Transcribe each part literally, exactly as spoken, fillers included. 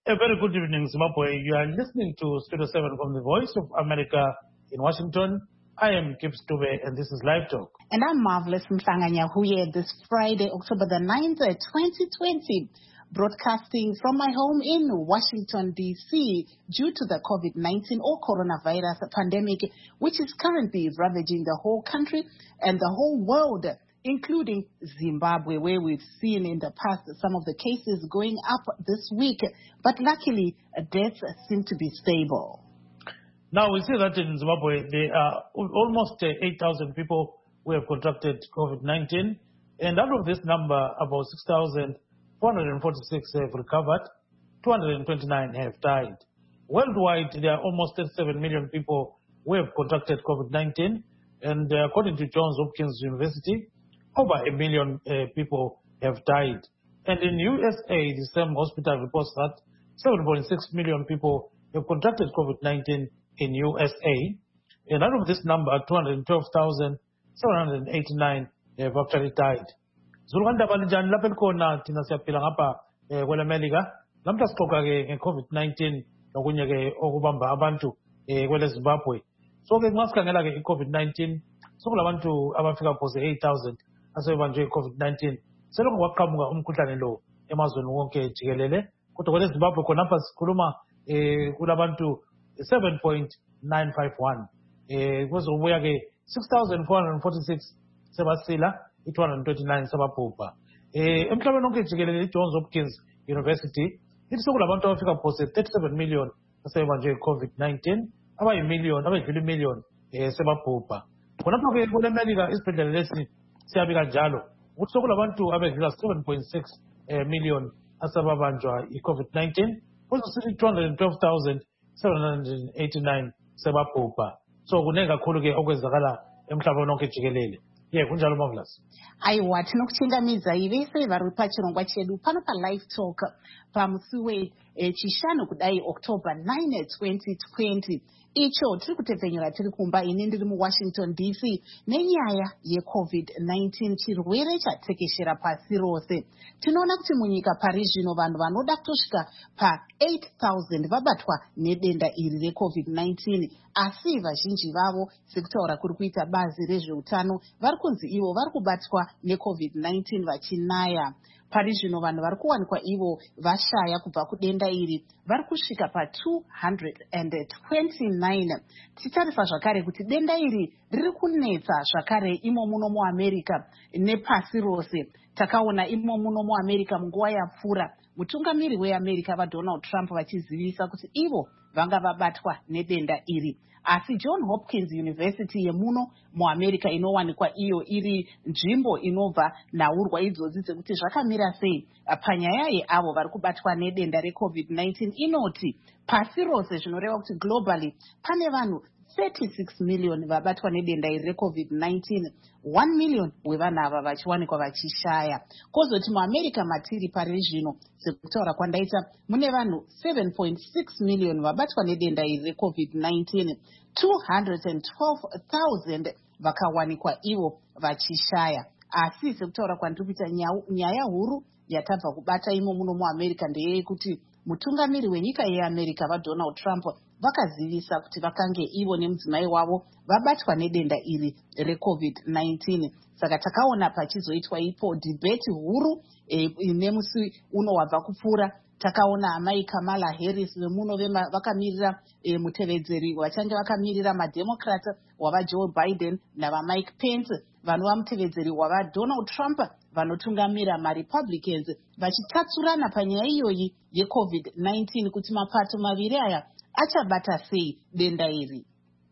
A very good evening, Zimbabwe. You are listening to Studio seven from the Voice of America in Washington. I am Kip Stube, and this is Live Talk. And I'm Marvelous Mhlanga-Nyahuye this Friday, October the ninth, twenty twenty, broadcasting from my home in Washington, D C, due to the COVID nineteen or coronavirus pandemic, which is currently ravaging the whole country and the whole world, including Zimbabwe, where we've seen in the past some of the cases going up this week. But luckily, deaths seem to be stable. Now, we see that in Zimbabwe, there are almost eight thousand people who have contracted COVID nineteen. And out of this number, about six thousand four hundred forty-six have recovered, two hundred twenty-nine have died. Worldwide, there are almost thirty-seven million people who have contracted COVID nineteen. And uh, according to Johns Hopkins University, over a million uh, people have died. And in U S A, the same hospital reports that seven point six million people have contracted COVID nineteen in U S A. And out of this number, two hundred twelve thousand seven hundred eighty-nine have actually died. Zulukanda balijani lapha likhona thina siyaphila ngapha kwele America. Lamhla sixoxa ke nge-COVID nineteen nokunye ke okubamba abantu kwele Zimbabwe. So ke nxa sikhangela ke i-COVID nineteen sokulabantu abafika phose eight thousand asebanjwe i-COVID nineteen. Selokhu kwaqhamuka umkhuhlane lo emazweni wonke jikelele. Kodwa kwele Zimbabwe khonapha sikhuluma eh kulabantu seven point nine five one. Eh kuzobuya ke six thousand four hundred forty-six sebasila, two hundred twenty-nine sababhubha. Eh emhlabeni wonke jikelele i-Johns Hopkins University ithi sokulabantu abafika phose thirty-seven million asebanjwe i-COVID nineteen, abayi million, abayidlula million eh sebabhubha. Khonapha ke kule America isibhedlela lesi siyabika njalo ukuthi sokulabantu abedlula seven point six million asababanjwa i-COVID nineteen, kuzokusithi two hundred twelve thousand seven hundred eighty-nine sebabhubha. So kuningi kakhulu ke okwenzakala emhlabeni wonke jikelele. Yeah, kunjalo Marvelous. Aiwa, tinokuchingamidza ivese vari pachirongwa chedu pano paLive Talk pamusi wechishanu kudai October ninth twenty twenty. Icho tiri kutepfenyura tiri kumba ini ndiri muWashington D C nenyaya yeCovid nineteen, chirwere chatekeshera pasi rose. Tinoona kuti munyika pari zvino vanhu vanoda kutosvika pa eight thousand vabatwa nedenda iri reCovid nineteen, asi vazhinji vavo sekutaura kuri kuita bazi rezveutano vari kunzi ivo vari kubatwa neCovid nineteen vachinaya. Pari zvino vanhu vari kuwanikwa ivo vashaya kubva kudenda iri vari kusvika pa two hundred twenty-nine. Titarisa zvakare kuti denda iri riri kunetsa zvakare imo muno muAmerica nepasi rose. Takaona imo muno muAmerica munguva yapfuura mutungamiri weAmerica vaDonald Trump vachizivisa kuti ivo vanga vabatwa nedenda iri. Asi John Hopkins University yemuno muAmerica inowanikwa iyo iri nzvimbo inobva naurwa idzodzi dzekuti zvakamira sei panyaya yeavo vari kubatwa nedenda reCovid nineteen, inoti pasi rose zvinoreva kuti globally pane vanhu thirty-six million vabatwa nedenda iri reCovid nineteen, one million wevanhu ava vachiwanikwa vachishaya. Kozoti muAmerica matiri pari zvino sekutaura kwandaita mune vanhu seven point six million vabatwa nedenda iri reCovid nineteen, two hundred twelve thousand vakawanikwa ivo vachishaya. Asi sekutaura kwandiri kuita nyaya huru yatabva kubata imo muno muAmerica ndeyekuti mutungamiri wenyika yeAmerica vaDonald Trump vakazivisa kuti vakange ivo nemudzimai wavo vabatwa nedenda iri reCovid nineteen. Saka takaona pachizoitwa ipo debate huru e, nemusi uno wabva kupfuura. Takaona amai Kamala Harris vemuno vakamirira e, mutevedzeri vachange vakamirira maDemocrat wava Joe Biden navaMike Pence vanova mutevedzeri wava Donald Trump vanotungamira maRepublicans vachitatsurana panyaya iyoyi yeCovid nineteen kuti mapato maviri aya achabata sei denda iri.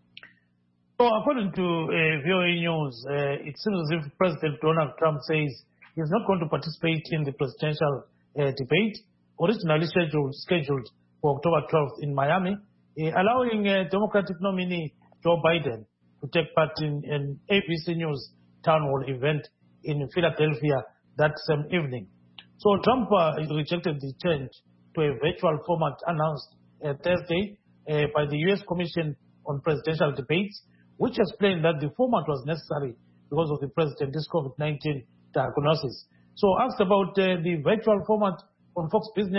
So according to uh, V O A News, uh, it seems as if President Donald Trump says he's not going to participate in the presidential uh, debate, originally scheduled, scheduled for October twelfth in Miami, uh, allowing uh, Democratic nominee Joe Biden to take part in an A B C News town hall event in Philadelphia that same evening. So Trump uh, rejected the change to a virtual format announced uh, Thursday uh, by the U S Commission on Presidential Debates, which explained that the format was necessary because of the president's COVID nineteen diagnosis. So asked about uh, the virtual format on Fox Business,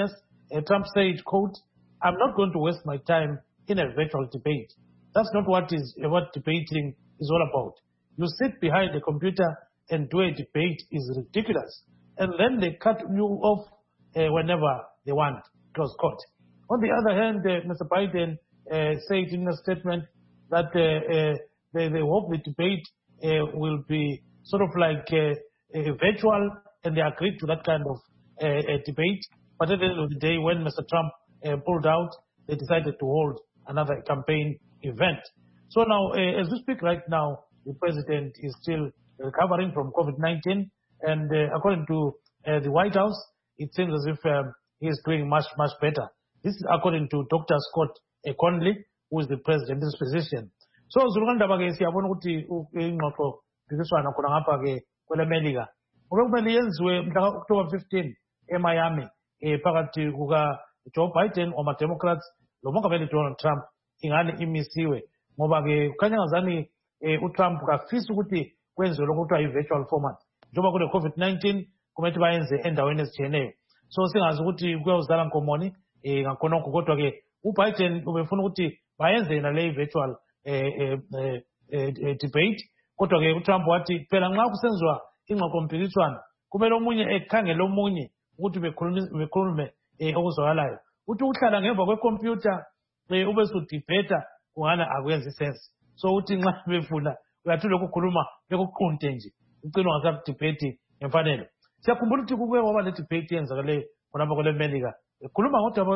uh, Trump said, quote, "I'm not going to waste my time in a virtual debate. That's not what is uh, what debating is all about. You sit behind a computer and do a debate is ridiculous. And then they cut you off uh, whenever they want." Close quote. On the other hand, uh, Mister Biden uh, said in a statement that uh, uh, they, they hope the debate uh, will be sort of like uh, uh, virtual, and they agreed to that kind of uh, uh, debate. But at the end of the day, when Mister Trump uh, pulled out, they decided to hold another campaign event. So now, uh, as we speak right now, the president is still recovering from COVID nineteen, and uh, according to uh, the White House, it seems as if um, he is doing much, much better. This is according to Doctor Scott uh, Conley, who is the president in this position. So, Zulukanda bage siyabona ukuthi ingxoxo phikiswana khona ngapha ke kwelemelika. Obekumele yenziwe mhla October fifteenth eMiami eh phakathi kuka Joe Biden oma Democrats lo mongameli Donald Trump ingane imisiwe ngoba ke kukhanya ngazani eh uTrump kafisa ukuthi kwenziwe lokuthiwa i-virtual format. Njengoba kule COVID nineteen kumele bayenze endaweni ezitshiyeneyo. So singazi ukuthi kuyozala nkomoni eh ngakhonokho kodwa ke uBiden ubefuna ukuthi bayenze yena le virtual eh eh debate kodwa ke uTrump wathi phela nxa kusenziwa ingxoxo mpikiswano kumele omunye ekhangele omunye ukuthi bekhulume bekhulume eh okuzwakalayo. Uthi uhlala ngemva kwecomputer eh ube sudebate kungana akwenzi sense. So uthi nxa befuna uyathula ukukhuluma bekuqunte nje ucina ungasakudebate ngemfanelo. Siyakhumbula ukuthi kubuye kwaba le debate yenzakale khonapha kwele America ekhuluma ngodaba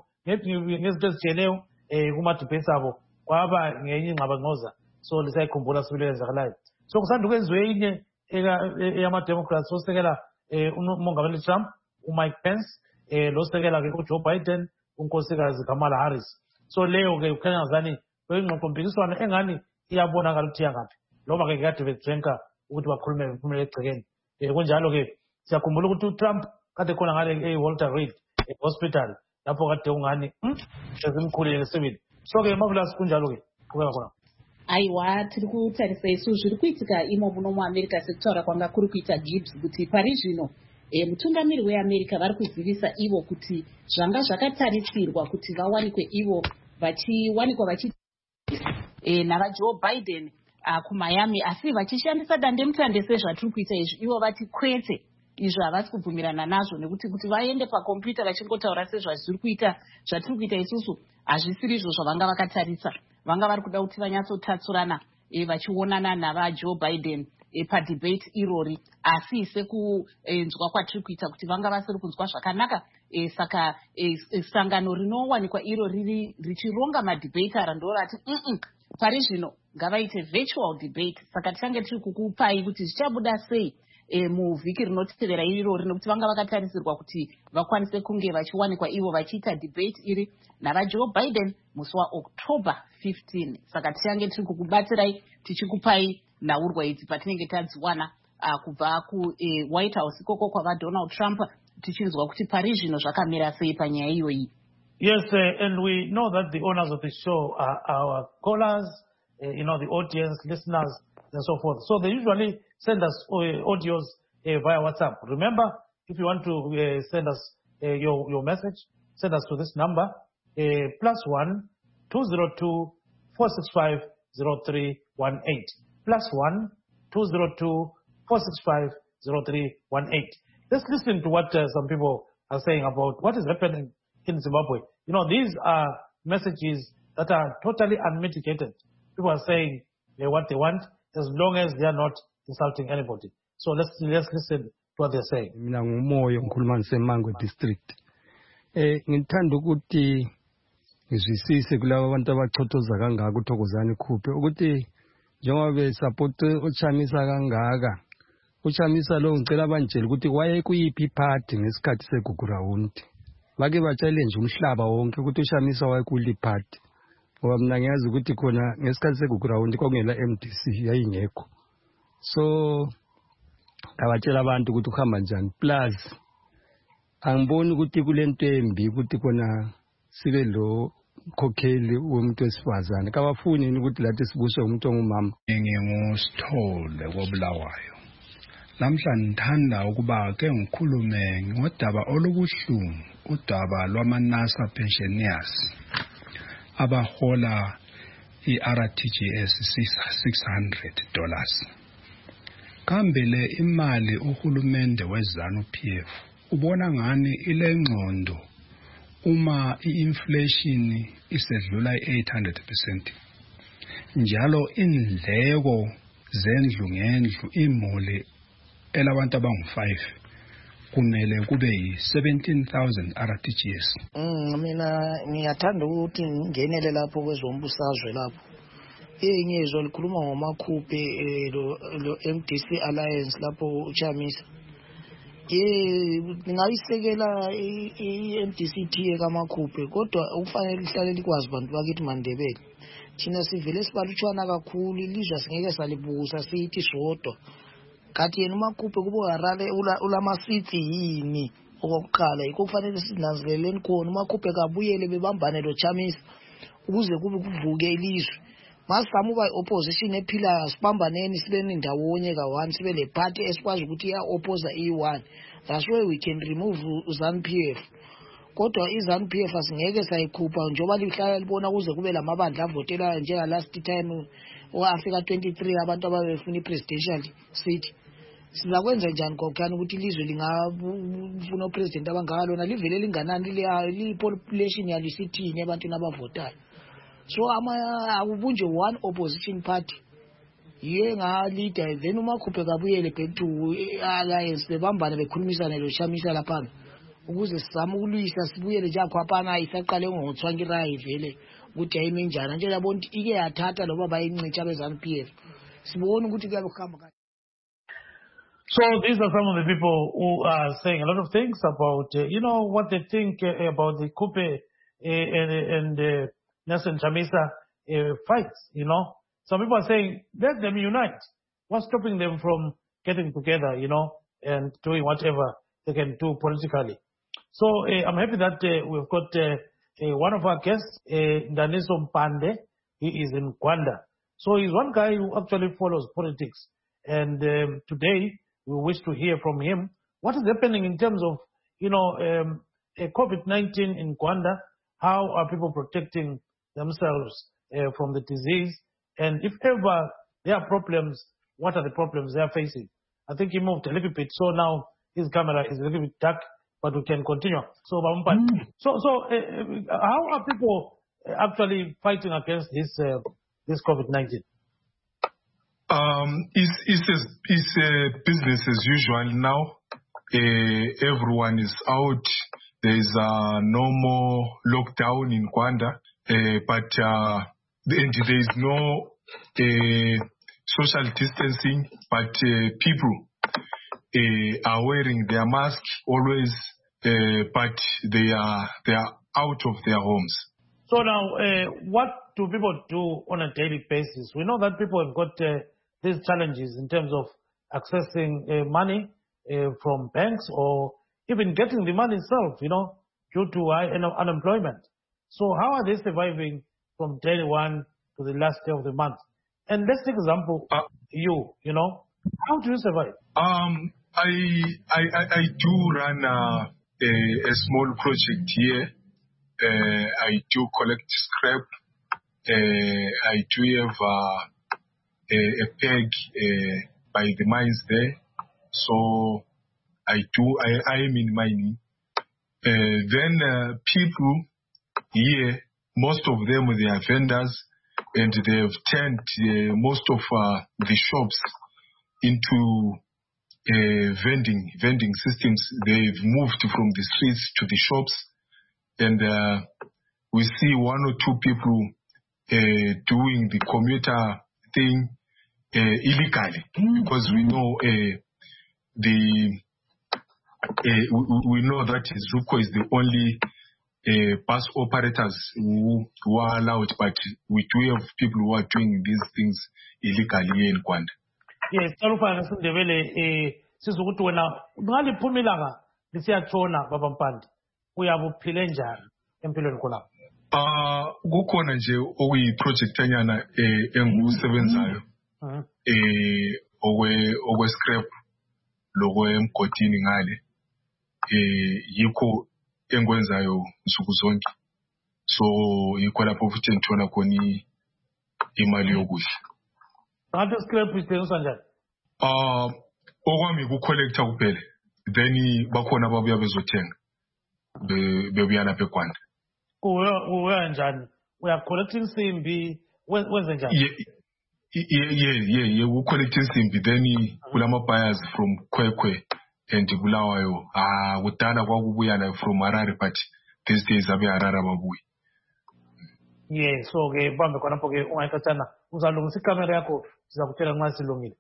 ngezinto ezitshiyeneyo eh kuma debates abo kwaba ngenye ingxabangxoza. So lisayikhumbula sibile yenzakalayo. So kusanda kwenziwe inye eyama Democrats osekela eh umongameli Trump, uMike Pence, eh lo sekela ke uJoe Biden, unkosikazi Kamala Harris. So leyo ke ukhanya ngazani kwengxoxo mpikiswano engani iyabonakala ukuthi yangaphi. Loba ke kade bethenka ukuthi bakhulume bephumele egcekeni. Eh kunjalo ke siyakhumbula ukuthi uTrump kade khona ngale eWalter Reed Hospital lapho kade ungani ezimkhulile sibili. So ke Marvelous kunjalo ke kubeka khona. Aiwa tiri kutarisa isu zviri kuitika imo muno muAmerica sekutaura kwanga kuri kuita Gibbs kuti pari zvino e, mutungamiri weAmerica vari kuzivisa ivo kuti zvanga zvakatarisirwa kuti vawanikwe ivo vachiwanikwa vachi e, navaJoe Biden uh, kuMiami asi vachishandisa dandemutande sezvatiri kuita izvi ivo vati kwete izvo havasi kubvumirana nazvo nekuti kuti vaende pakombiyuta vachingotaura sezvazviri kuita zvatiri kuita isusu hazvisiri izvo zvavanga vakatarisa. Vanga vari kuda kuti vanyatsotatsurana e, vachionana navaJoe Biden e, padebate irori asi sekuenzwa kwatiri kuita kuti vanga vasiri kunzwa zvakanaka e, saka e, e, sangano rinowanikwa iro riri richironga madebate ndorati mm -mm, pari zvino ngavaite virtual debate. Saka tichange tiri kukupai kuti zvichabuda sei e, muvhiki rinotevera irori nekuti vanga vakatarisirwa kuti vakwanise kunge vachiwanikwa ivo vachiita debate iri navaJoe Biden musi waOctober fifteenth. Saka tichange tiri kukubatirai tichikupai nhaurwa idzi patinenge tadziwana uh, kubva kuWhite uh, House ikoko kwavaDonald Trump tichinzwa kuti pari zvino zvakamira sei panyaya iyoyi. Yes, uh, and we know that the owners of the show are our callers, uh, you know, the audience, listeners, and so forth. So they usually send us uh, audios uh, via WhatsApp. Remember, if you want to uh, send us uh, your, your message, send us to this number, uh, plus one, two zero two, four six five, zero three one eight. Plus one, two zero two, four six five, zero three one eight. Let's listen to what uh, some people are saying about what is happening in Zimbabwe. You know, these are messages that are totally unmitigated. People are saying uh, what they want as long as they are not insulting anybody. So let's let's listen to what they're saying. Mina ngumoyo ngikhuluma ngiseMangwe district. Eh ngithanda ukuthi ngizwisise kulabo abantu abachothoza kangaka uThokozani Khuphe ukuthi njengoba besupport uChamisa kangaka uChamisa lo ngicela banjele ukuthi waye kuyiphi party ngesikhathi segugurawundi bake ba-challenge umhlaba wonke ukuthi uChamisa waye kuli party ngoba mina ngiyazi ukuthi khona ngesikhathi segugurawundi kwakungela M D C yayingekho. So abatshela abantu ukuthi uhamba njani plus angiboni ukuthi kulento embi ukuthi khona sibe lo khokheli womuntu wesifazane kabafuni ukuthi lathi sibuswe umuntu ongumama. Ngingusithole kobulawayo Lamhla ngithanda ukuba ke ngikhulume ngodaba olubuhlungu, udaba lwama-NASA pensioners abahola i-R T G S six hundred dollars. Kambe le imali uhulumende weZanu P F ubona ngani ile ngcondo uma i-inflation isedlula i-eight hundred percent. Njalo indleko zendlu ngendlu imuli elabantu abangu-five kumele kube yi-seventeen thousand R T G S. Mm, mina ngiyathanda ukuthi ngingenele lapho kwezombusazwe lapho. Enye izwe likhuluma ngomakhuphe lo, lo M D C Alliance lapho uChamisa. Ye ningayisekela i-M D C T kamakhuphe kodwa ukufanele lihlale likwazi bantu bakithi Mandebele. Thina sivele sibalutshwana kakhulu ilizwe singeke salibusa sithi sodwa. Kathi yena umakhuphe kubo harale ulamasitsi yini okokuqala yiko kufanele sinanzeleleni khona umakhuphe kabuyele bebambane lo Chamisa ukuze kube kuvuke ilizwe. Masamuba opposition ephila sibambaneni sibe ndawonye ka one sibe le party esikwazi ukuthi ya oppose i one. That's why we can remove ZANU P F. Kodwa iZANU P F asingeke sayikhupha njoba lihlala libona kuze kube lamabandla avotela njenga last time oAfrika twenty-three abantu ababefuna ipresidential seat. Sizakwenza njani kokukhana ukuthi ilizwe lingafuna upresident abangakalona livele linganani li population yalisithini abantu nabavotayo. So ama akubunje one opposition party ye nga leader then umakhuphe kabuyele back to alliance bebambane bekhulumisana lo Chamisa lapha ukuze sizama ukulwisa sibuyele nje akhwaphana isaqale ngothwangirai vele ukuthi ayime njani nje yabona ike yathatha lo baba yincicha beZANU P F sibone ukuthi kuyabe kuhamba. So these are some of the people who are saying a lot of things about, uh, you know, what they think uh, about the Kupe uh, and, and uh, Nelson Chamisa uh, fights, you know. Some people are saying, let them unite. What's stopping them from getting together, you know, and doing whatever they can do politically? So uh, I'm happy that uh, we've got uh, uh, one of our guests, uh, Daniso Mpande. He is in Gwanda. So he's one guy who actually follows politics. And um, today, we wish to hear from him what is happening in terms of, you know, um, COVID nineteen in Gwanda. How are people protecting themselves uh, from the disease? And if ever there are problems, what are the problems they are facing? I think he moved a little bit, so now his camera is a little bit dark, but we can continue. So, mm. so, so uh, how are people actually fighting against this uh, this COVID nineteen? Um, it's, it's, a, it's a business as usual now. Uh, everyone is out. There's uh, no more lockdown in Gwanda, uh, but uh, and there is no uh, social distancing, but uh, people uh, are wearing their masks always, uh, but they are, they are out of their homes. So now, uh, what do people do on a daily basis? We know that people have got uh, these challenges in terms of accessing uh, money uh, from banks or even getting the money itself, you know, due to high un unemployment. So how are they surviving from day one to the last day of the month? And let's take example, uh, you, you know, how do you survive? Um, I, I, I, I do run a, a, a small project here. Uh, I do collect scrap. Uh, I do have uh, a, a peg uh, by the mines there. So I do, I, I am in mining. Uh, then uh, people here, most of them, they are vendors, and they have turned uh, most of uh, the shops into uh, vending vending systems. They've moved from the streets to the shops, and uh, we see one or two people uh, doing the commuter thing uh, illegally, mm-hmm. because we know uh, the uh, we, we know that ZUCO is the only uh, bus operators who, who are allowed, but we do have people who are doing these things illegally here in Gwanda. Yes, Talufana Sundevele, eh, sizukuthi wena ngaliphumilanga lisiyatshona baba Mpande uyabuphile njani empilweni khona? Ah, kukhona nje okuyi project anyana eh engusebenzayo eh okwe okwe scrap loko emgodini ngale eh yikho engwenzayo nsuku zonke. So yikho lapho futhi ngithola khona imali yokudla. Ngathi scrap isithengisa njani? Ah okwami ku collector kuphela. Then bakhona ababuya bezothenga. Be bebuya lapha eGwanda. Uya njani? Uya collecting insimbi wenze njani? Yeah yeah yeah yeah we collecting insimbi then kulama buyers from Kwekwe and Bulawayo. Ah kudala kwakubuya la from Harare but these days abe Harare ababuyi. Yeah, so ke bambe khona pho ke ungayithathana uzalungisa ikamera yakho sizakutshela nxa silungile.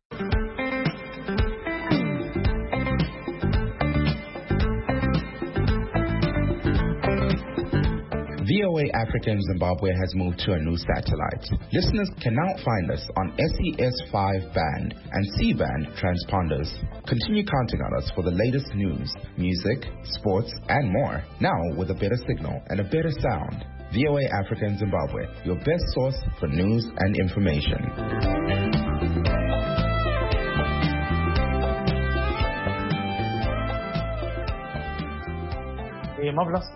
V O A Africa in Zimbabwe has moved to a new satellite. Listeners can now find us on S E S five band and C band transponders. Continue counting on us for the latest news, music, sports, and more. Now with a better signal and a better sound. V O A Africa in Zimbabwe, your best source for news and information. Hey, marvelous.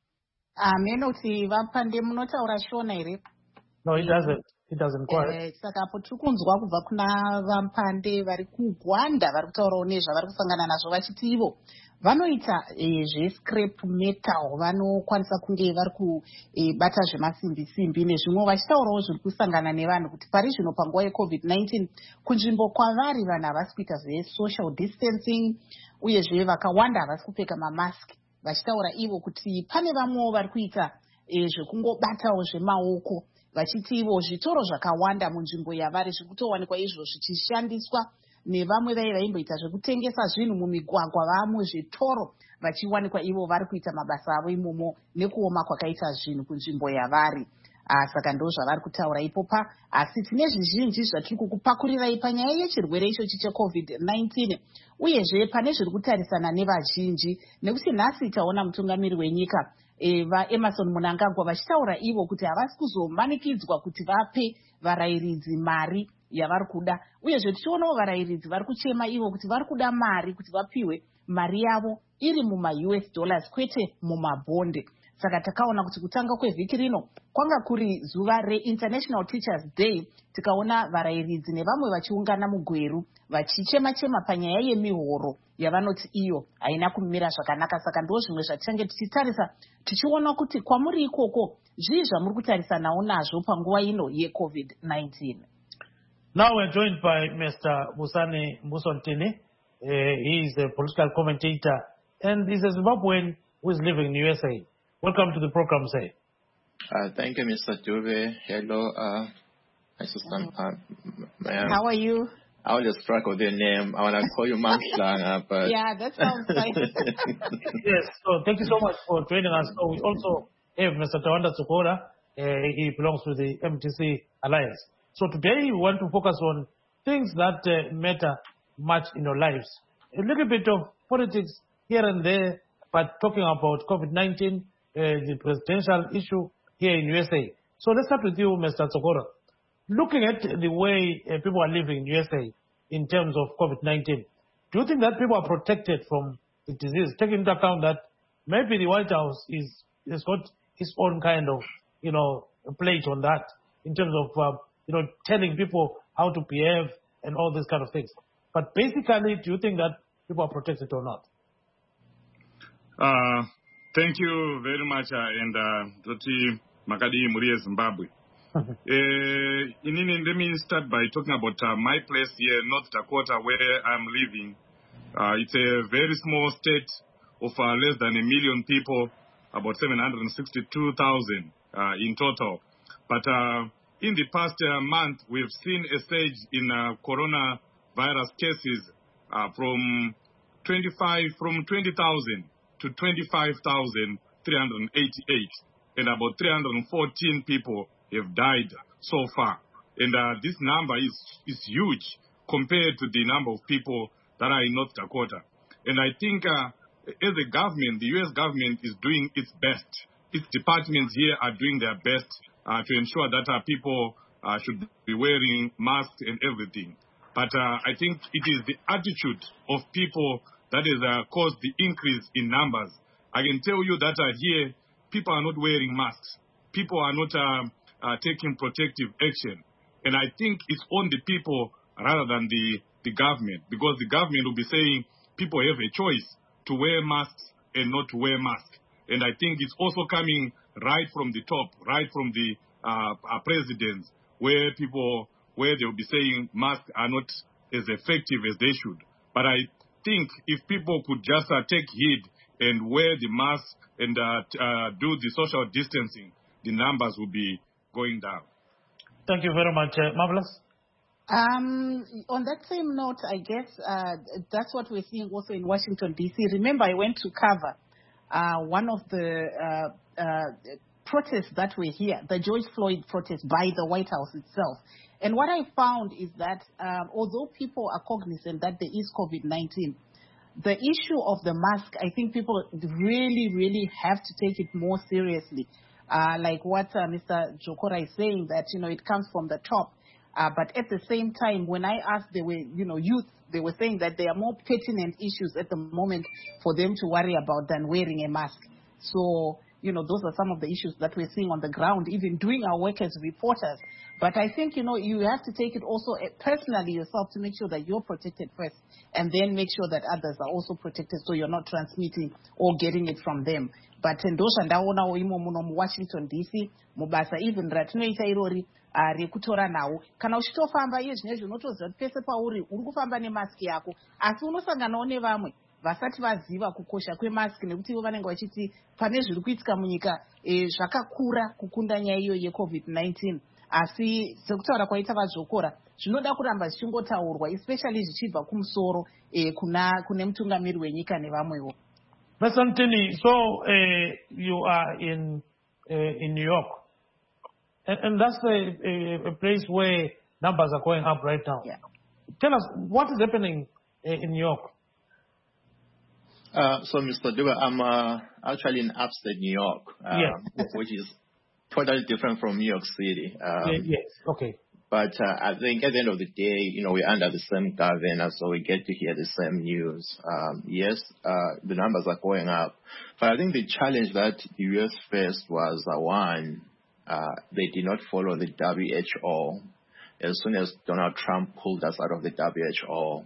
Amenoti vapande munotaura shona here? No, it doesn't. It doesn't quite. Saka apo tiri kunzwa kubva kuna vampande vari kuGwanda vari kutaurawo nezvavari kusangana nazvo vachiti ivo vanoita zvescrap metal, vanokwanisa kunge vari kubata zvemasimbi simbi nezvimwe, vachitaurawo zviri kusangana nevanhu kuti pari zvino panguva yecovid nineteen kunzvimbo kwavari vanhu havasi kuita zvesocial distancing uyezve vakawanda havasi kupfeka mamaski, vachitaura ivo kuti pane vamwewo vari kuita zvekungobatawo zvemaoko, vachiti ivo zvitoro zvakawanda munzvimbo yavari zviri kutowanikwa izvo zvichishandiswa nevamwe vai vaimboita zvekutengesa zvinhu mumigwagwa, vamwe zvitoro vachiwanikwa ivo vari kuita mabasa avo imomo nekuoma kwakaita zvinhu kunzvimbo yavari. Saka ndo zvavari kutaura ipopa, asi tine zvizhinji zvatiri kukupakurirai panyaya yechirwere ichochi checovid nineteen uyezve pane zviri kutarisana nevazhinji, nekuti nhasi taona mutungamiri wenyika vaEmmerson Mnangagwa vachitaura ivo kuti havasi kuzomanikidzwa kuti vape varayiridzi mari yavari kuda, uyezve tichionawo varayiridzi vari kuchema ivo kuti vari kuda mari kuti vapiwe mari yavo iri muma-U S dollars kwete mumabhonde. Saka takaona kuti kutanga kwevhiki rino kwanga kuri zuva reInternational Teachers Day, tikaona varayiridzi nevamwe vachiungana mugweru vachichema-chema panyaya yemihoro yavanoti iyo haina kumira zvakanaka. Saka ndo zvimwe zvatichange tichitarisa tichiona kuti kwamuri ikoko zvii zvamuri kutarisanawo nazvo panguva ino yecovid nineteen. Now we're joined by Mister Busani Mbusontini. Uh, he is a political commentator and he's a Zimbabwean who is living in the U S A. Welcome to the program, sir. Uh, thank you, Mister Dube. Hello, uh, my sister. Uh, How are you? I will just struggle with your name. I want to call you Mamslang, but... Yeah, that sounds fine. Yes, so thank you so much for joining us. So we also have Mister Tawanda Tsokora. Uh, he belongs to the M T C Alliance. So today we want to focus on things that uh, matter much in your lives. A little bit of politics here and there, but talking about COVID nineteen, uh, the presidential issue here in U S A. So let's start with you, Mister Tsokora. Looking at the way uh, people are living in U S A in terms of COVID nineteen, do you think that people are protected from the disease, taking into account that maybe the White House is has got its own kind of, you know, plate on that in terms of, uh, you know, telling people how to behave and all these kind of things. But basically, do you think that people are protected or not? Uh, thank you very much, uh, and Doti Makadi Murie Zimbabwe. uh, in, let me start by talking about uh, my place here, North Dakota, where I'm living. Uh, it's a very small state of uh, less than a million people, about seven hundred sixty-two thousand uh, in total. But uh, in the past uh, month, we've seen a surge in uh, coronavirus cases uh, from twenty-five from twenty thousand to twenty-five thousand three hundred eighty-eight, and about three hundred fourteen people have died so far. And uh, this number is, is huge compared to the number of people that are in North Dakota. And I think uh, as a government, the U S government is doing its best. Its departments here are doing their best uh, to ensure that uh, people uh, should be wearing masks and everything. But uh, I think it is the attitude of people that has uh, caused the increase in numbers. I can tell you that uh, here, people are not wearing masks. People are not uh, uh, taking protective action. And I think it's on the people rather than the, the government, because the government will be saying people have a choice to wear masks and not to wear masks. And I think it's also coming right from the top, right from the uh, uh, presidents, where people, where they'll be saying masks are not as effective as they should. But I think if people could just uh, take heed and wear the mask and uh, t- uh, do the social distancing, the numbers will be going down. Thank you very much. Uh, Marvelous? Um, on that same note, I guess uh, that's what we're seeing also in Washington, D C. Remember, I went to cover uh, one of the uh, uh, protests that were here, the George Floyd protest by the White House itself. And what I found is that um, although people are cognizant that there is COVID nineteen, the issue of the mask, I think people really, really have to take it more seriously. Uh, like what uh, Mister Jokora is saying, that, you know, it comes from the top. Uh, but at the same time, when I asked, they were, you know, youth, they were saying that there are more pertinent issues at the moment for them to worry about than wearing a mask. So, you know, those are some of the issues that we're seeing on the ground, even doing our work as reporters. But I think, you know, you have to take it also personally yourself to make sure that you're protected first, and then make sure that others are also protected so you're not transmitting or getting it from them. But ndosha ndaona imo muno mu Washington D C mubasa even ratinoita irori rekutora nawo kana uchitofamba iye zvinezvi unotoziva kuti pese pauri uri kufamba nemaski yako, asi unosanganawo nevamwe vasati vaziva kukosha kwemaski, nekuti ivo vanenge vachiti pane zviri kuitika munyika zvakakura kukunda nyaya iyo yecovid nineteen. Asi sekutaura kwaita vadzvokora zvinoda kuramba zvichingotaurwa, especially zvichibva kumusoro kuna kune mutungamiri wenyika nevamwewo. Mister Ntini, so uh, you are in uh, in New York, and, and that's a, a, a place where numbers are going up right now. Yeah. Tell us what is happening uh, in New York. Uh, so, Mister Dube, I'm uh, actually in upstate New York, uh, yes. which is totally different from New York City. Um, yeah, yes, okay. But uh, I think at the end of the day, you know, we're under the same governor, so we get to hear the same news. Um, yes, uh, the numbers are going up. But I think the challenge that the U S faced was, uh, one, uh, they did not follow the W H O. As soon as Donald Trump pulled us out of the W H O,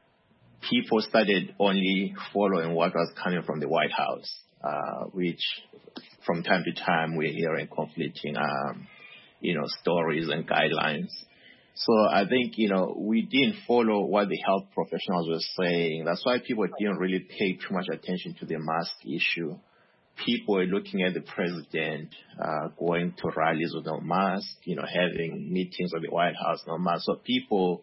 people started only following what was coming from the White House, uh, which from time to time we're hearing conflicting um you know, stories and guidelines. So I think, you know, we didn't follow what the health professionals were saying. That's why people didn't really pay too much attention to the mask issue. People were looking at the president uh, going to rallies with no mask, you know, having meetings at the White House, no mask. So people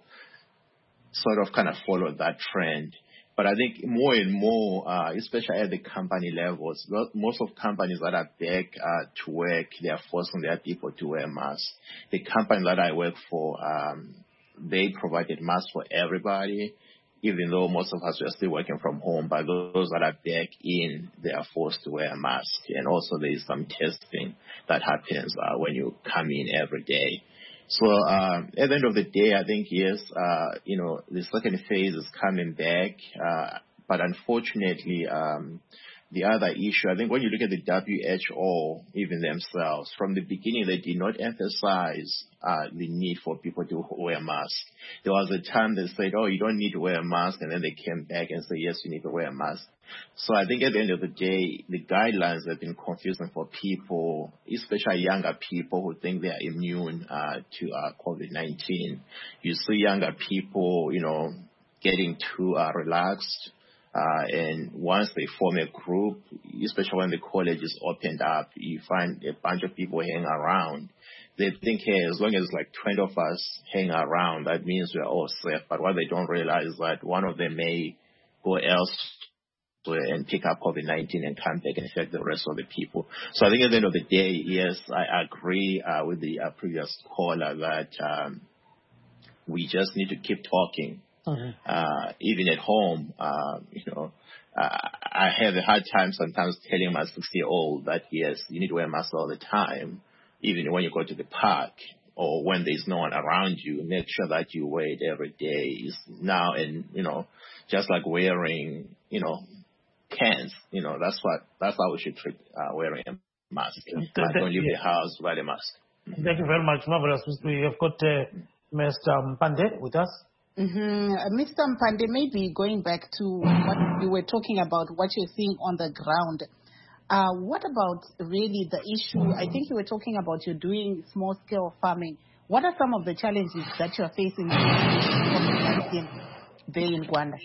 sort of kind of followed that trend. But I think more and more, uh, especially at the company levels, most of companies that are back uh, to work, they are forcing their people to wear masks. The company that I work for, um, they provided masks for everybody, even though most of us were still working from home. But those that are back in, they are forced to wear a mask. And also there is some testing that happens uh, when you come in every day. So um, at the end of the day, I think, yes, uh, you know, the second phase is coming back. Uh, but unfortunately, um, the other issue, I think when you look at the W H O, even themselves, from the beginning, they did not emphasize uh, the need for people to wear masks. There was a time they said, oh, you don't need to wear a mask. And then they came back and said, yes, you need to wear a mask. So I think at the end of the day, the guidelines have been confusing for people, especially younger people who think they are immune uh, to uh, COVID nineteen. You see younger people, you know, getting too uh, relaxed. Uh, and once they form a group, especially when the college is opened up, you find a bunch of people hanging around. They think, hey, as long as like twenty of us hang around, that means we're all safe. But what they don't realize is that one of them may go elsewhere and pick up COVID nineteen and come back and affect the rest of the people. So I think at the end of the day, yes, I agree uh, with the uh, previous caller that um, we just need to keep talking. Mm-hmm. Uh, even at home, uh, you know, uh, I have a hard time sometimes telling my sixty-year-old that, yes, you need to wear a mask all the time, even when you go to the park. or when there's no one around you, make sure that you wear it every day. It's now, and, you know, just like wearing, you know, cans, you know, that's what, that's how we should treat uh, wearing a mask. Like, don't leave the house, wear a mask. Thank you very much, marvelous. We have got uh, Mister Mpande with us. Mm-hmm. Uh, Mister Mpande, maybe going back to what you were talking about, what you're seeing on the ground. Uh, what about really the issue? I think you were talking about you're doing small-scale farming. What are some of the challenges that you're facing there in Gwanda?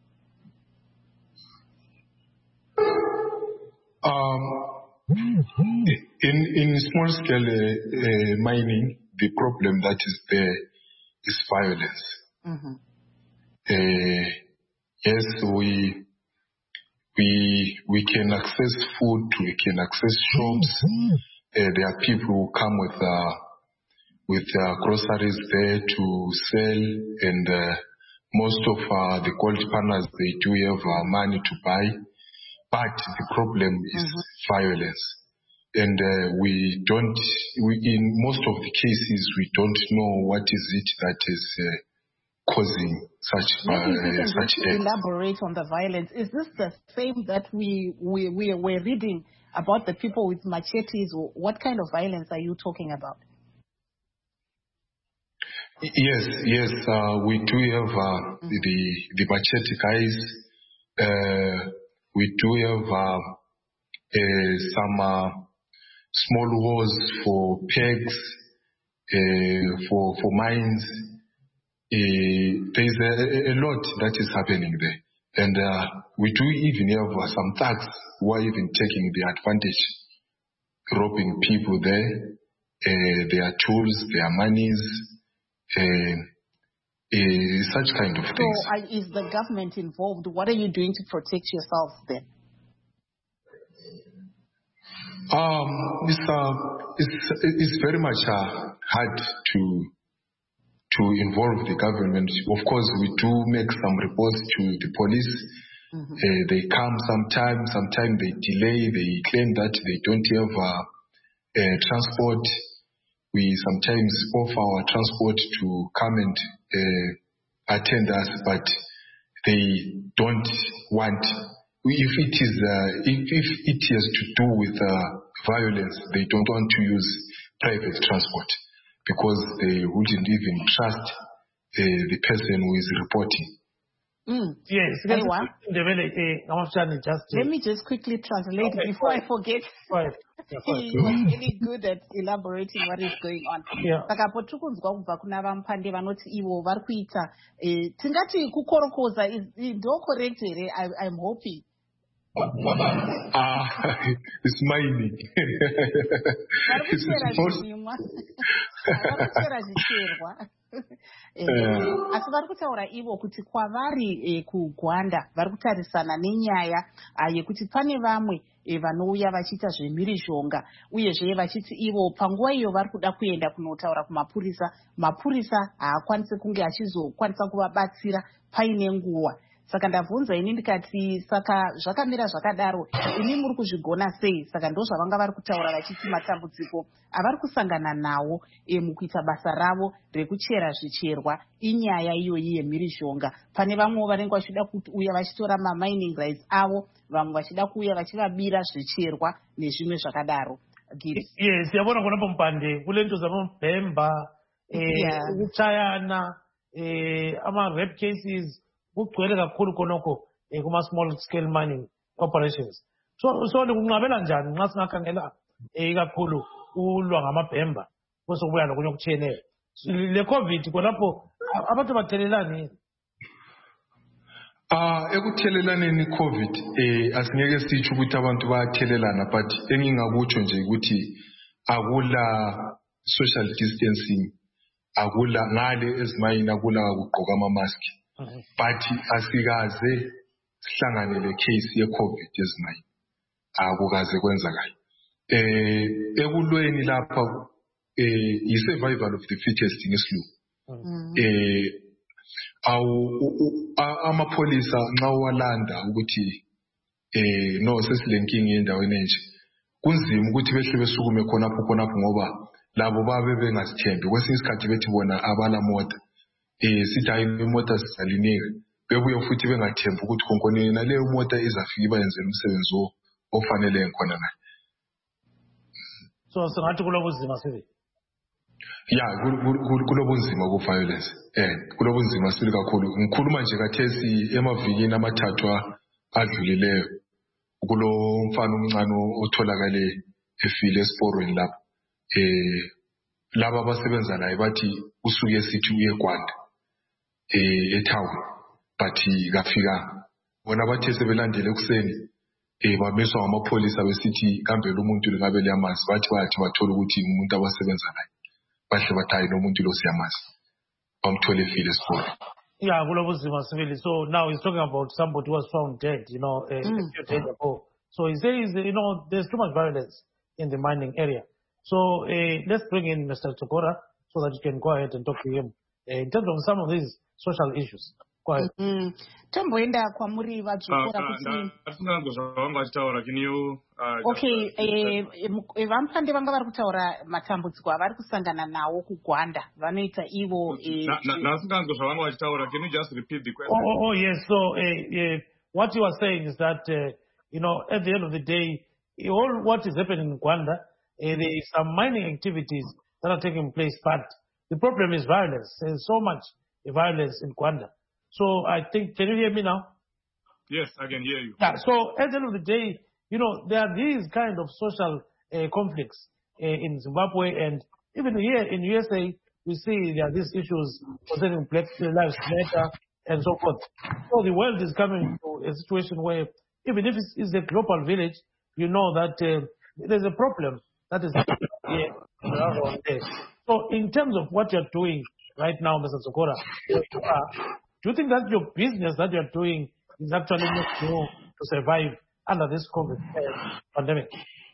Um, in in small-scale uh, uh, mining, the problem that is there is violence. Mm-hmm. Uh, yes, we we we can access food, we can access shops. Uh, there are people who come with uh, with uh, groceries there to sell, and uh, most of uh, the gold partners, they do have uh, money to buy, but the problem is mm-hmm. violence. And uh, we don't, we, in most of the cases, we don't know what is it that is uh, causing such uh, Maybe you can such just elaborate on the violence. Is this the same that we we we were reading about the people with machetes? Or what kind of violence are you talking about? Yes, yes, uh, we do have uh, mm-hmm. the the machete guys. Uh, we do have uh, uh, some uh, small wars for pegs, uh, for for mines. Uh, there is a, a lot that is happening there, and uh, we do even have uh, some thugs who are even taking the advantage, robbing people there, uh, their tools, their monies. Uh, uh, such kind of things. So, uh, is the government involved? What are you doing to protect yourselves then? Um, it's, uh, it's, it's very much uh, hard to to involve the government. Of course, we do make some reports to the police. Mm-hmm. Uh, they come sometimes, sometimes they delay. They claim that they don't have uh, uh, transport. We sometimes offer our transport to come and uh, attend us, but they don't want. If it is, uh, if, if it has to do with uh, violence, they don't want to use private transport because they wouldn't even trust uh, the person who is reporting. Mm. Yes, let me just quickly translate okay, before I forget. Right. Yeah, he was really good at elaborating what is going on. Saka po tukunzwa kubva kuna vampande vanoti ivo vari kuita tingati kukorokoza ndo correct here. I'm hoping. Ah, it's mining. Asi vari kutaura ivo kuti kwavari kuGwanda vari kutarisana nenyaya yekuti pane vamwe vanouya vachiita zvemhirizhonga uyezve vachiti ivo panguva iyo vari kuda kuenda kunotaura kumapurisa, mapurisa haakwanisi kunge achizokwanisa kuvabatsira paine nguva. Saka ndabvunza ini ndikati saka zvakamira zvakadaro ini muri kuzvigona sei? Saka ndo zvavanga vari kutaura vachiti matambudziko avari kusangana nawo e, mukuita basa ravo rekuchera zvicherwa inyaya iyoyi yemhirizhonga. Pane vamwe vanenge vachida kuuya vachitora mamining rights avo, vamwe vachida kuuya vachivabira zvicherwa nezvimwe zvakadaro. Yes, yabona khona Mpande kule nto zamabhemba eh ukuchayana eh ama rape cases kugcwele kakhulu khonokho kuma small scale mining operations. So so kunqabela njani nxa singakhangela eh kakhulu ulwa ngamabhemba kusokubuya nokunye okutshiyeneyo. Le COVID khonapho abantu bathelelani? Ah ekuthelelaneni COVID eh asingeke sitsho ukuthi abantu bayathelelana, but engingakutsho nje ukuthi akula social distancing, akula ngale ezimayini akula ukugqoka ama mask. But asikaze sihlangane le case ye COVID ezimayini akukaze kwenzakala. Eh ekulweni lapha eh i survival of the fittest ngesilungu. Eh awu amapolisa nxa walanda ukuthi eh no sesilenkingi endaweni enje kunzima ukuthi behle besukume khonapho khonapho ngoba labo babe bengasithembi kwesinye isikhathi bethi bona abala mota eh sithi hayi imota sisalinike bebuye futhi bengathembi ukuthi konkone na leyo mota izafika ibayenzela umsebenzi ofanele khona na. So singathi kulobuzima sibe ya kulobunzima ku violence eh kulobunzima sibili kakhulu ngikhuluma nje kathesi emavikini amathathu adlulileyo kulo mfana omncane otholakale efile esiporweni lapha eh laba abasebenza naye bathi usuke esithi uye eGwanda eh etown bathi kafika bona bathe sebelandele ekuseni eh bameswa ngamapolisa besithi kambe lo muntu lingabe liyamazi bathi bathi bathola ukuthi umuntu abasebenza naye bahle bathayi nomuntu lo siyamazi bamthole efile esiporweni. Yeah, kulobuzima sibili. So now he's talking about somebody who was found dead, you know, uh, mm. a few days ago. So he says, you know, there's too much violence in the mining area. So uh, let's bring in Mister Chokora so that you can go ahead and talk to him uh, in terms of some of these social issues. Go ahead. Mm-hmm. Tomboenda kwa muri wa Chokora kuti. Can you uh, Okay, eh vampande vanga vari kutaura matambudziko avari kusangana nawo kuGwanda vanoita ivo eh nasinganzwa zvavanga vachitaura. Can you just repeat the question? Oh, oh yes, so uh, uh, what you are saying is that uh, you know, at the end of the day, all what is happening in Gwanda, uh, there is some mining activities that are taking place, but the problem is violence. There's so much violence in Gwanda. So I think, can you hear me now? Yes, I can hear you. Yeah, so at the end of the day, you know, there are these kind of social uh, conflicts uh, in Zimbabwe, and even here in U S A, we see there are these issues concerning Black Lives Matter and so forth. So the world is coming to a situation where even if it's, it's a global village, you know that uh, there's a problem that is here around there. So in terms of what you're doing right now, Mister Chokora, do you think that your business that you're doing is actually making you to survive under this COVID pandemic?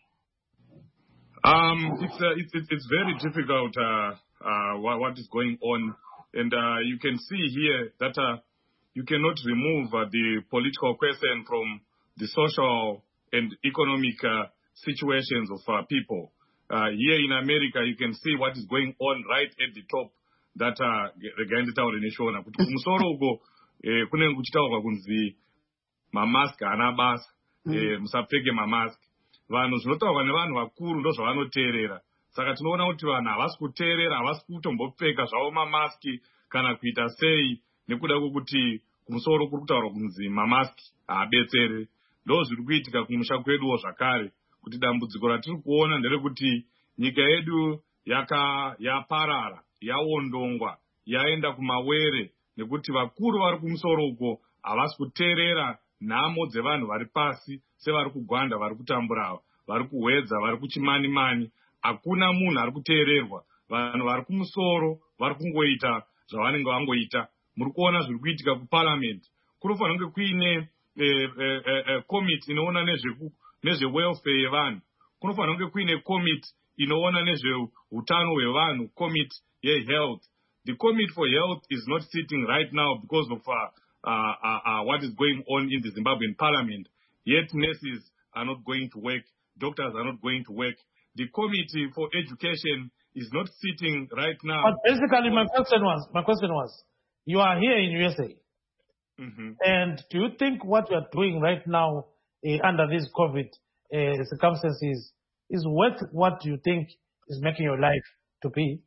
Um, it's, uh, it's it's it's very difficult. Uh, uh, what, what is going on, and uh, you can see here that uh, you cannot remove uh, the political question from the social and economic uh, situations of uh, people. Uh, here in America, you can see what is going on right at the top. That uh, regaenda tauri neshona kuti kumusoro uko kune kuchitaurwa kunzi mamask ana basa musapfeke mamask. Vanhu zvinotaurwa nevanhu vakuru ndo zvavanoteerera. Saka tinoona kuti vanhu havasi kuteerera, havasi kutombopfeka zvavo mamaski kana kuita sei nekuda kwokuti kumusoro kuri kutaurwa kunzi mamaski haabetsere. Ndo zviri kuitika kumusha kweduwo zvakare, kuti dambudziko ratiri kuona nderekuti nyika yedu yaka yaparara, yaondongwa, yaenda kumawere nekuti vakuru vari kumusoro uko havasi kuteerera nhamo dzevanhu vari pasi sevari kuGwanda, vari kutambura, vari kuhwedza, vari kuchimani mani. Hakuna munhu ari kuteererwa. Vanhu vari kumusoro vari kungoita zvavanenge vangoita. Muri kuona zviri kuitika kuparliament. Kunofanira kunge kuine committee inoona nezve welfare yevanhu. Kunofanira kunge kuine committee inoona nezveutano hwevanhu, committee ye-health. The committee for health is not sitting right now because of uh, uh, uh, uh, what is going on in the Zimbabwean parliament. Yet nurses are not going to work, doctors are not going to work. The committee for education is not sitting right now. But basically, my question was, my question was, you are here in U S A, mm-hmm. and do you think what you are doing right now uh, under these COVID uh, circumstances is worth what you think is making your life to be?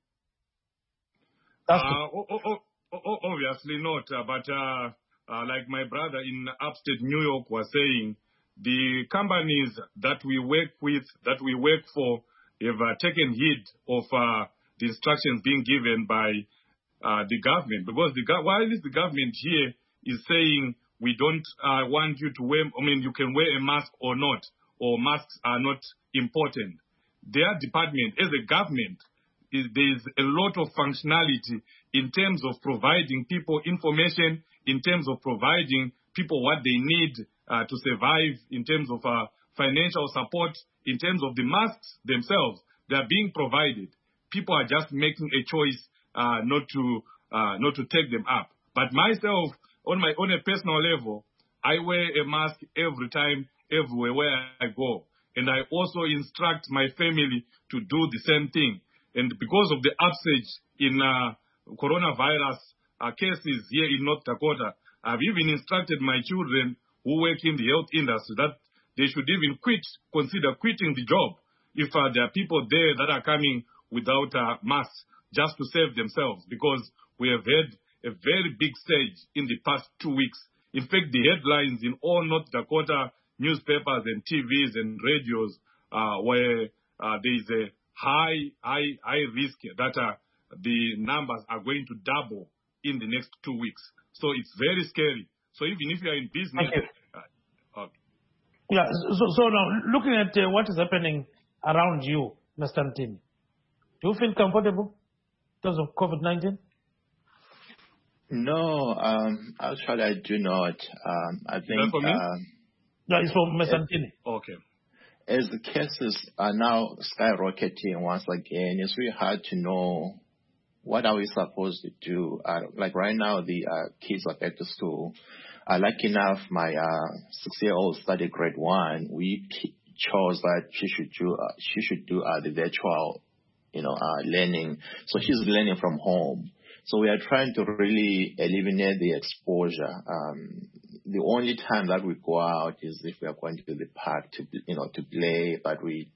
That's uh, oh, oh, oh, obviously not, uh, but uh, uh, like my brother in upstate New York was saying, the companies that we work with, that we work for, have uh, taken heed of uh, the instructions being given by uh, the government. Because the go- while the government here is saying we don't uh, want you to wear, I mean, you can wear a mask or not, or masks are not important. Their department, as a government, is there is a lot of functionality in terms of providing people information, in terms of providing people what they need uh, to survive, in terms of uh, financial support, in terms of the masks themselves. They are being provided. People are just making a choice uh, not to uh, not to take them up. But myself, on my on a personal level, I wear a mask every time, everywhere where I go. And I also instruct my family to do the same thing. And because of the upsurge in uh, coronavirus uh, cases here in North Dakota, I've even instructed my children who work in the health industry that they should even quit, consider quitting the job if uh, there are people there that are coming without uh, masks just to save themselves, because we have had a very big surge in the past two weeks. In fact, the headlines in all North Dakota newspapers and T Vs and radios uh, where uh, there is a high, high, high risk that uh, the numbers are going to double in the next two weeks. So it's very scary. So even if you are in business... Uh, okay. Yeah, so, so now looking at uh, what is happening around you, Mister Ntini, do you feel comfortable in terms of COVID nineteen? No, um, actually I do not. Um, I think... Is that for me? Uh, Yeah, it's for Mister Ntini. Okay. As the cases are now skyrocketing once again, it's really hard to know what are we supposed to do. Uh, like right now, the uh, kids are back to school. Uh, lucky enough, my uh, six-year-old studied grade one. We p- chose that she should do uh, she should do uh, the virtual, you know, uh, learning. So she's learning from home. So we are trying to really eliminate the exposure. Um, the only time that we go out is if we are going to the park to, you know, to play. But we,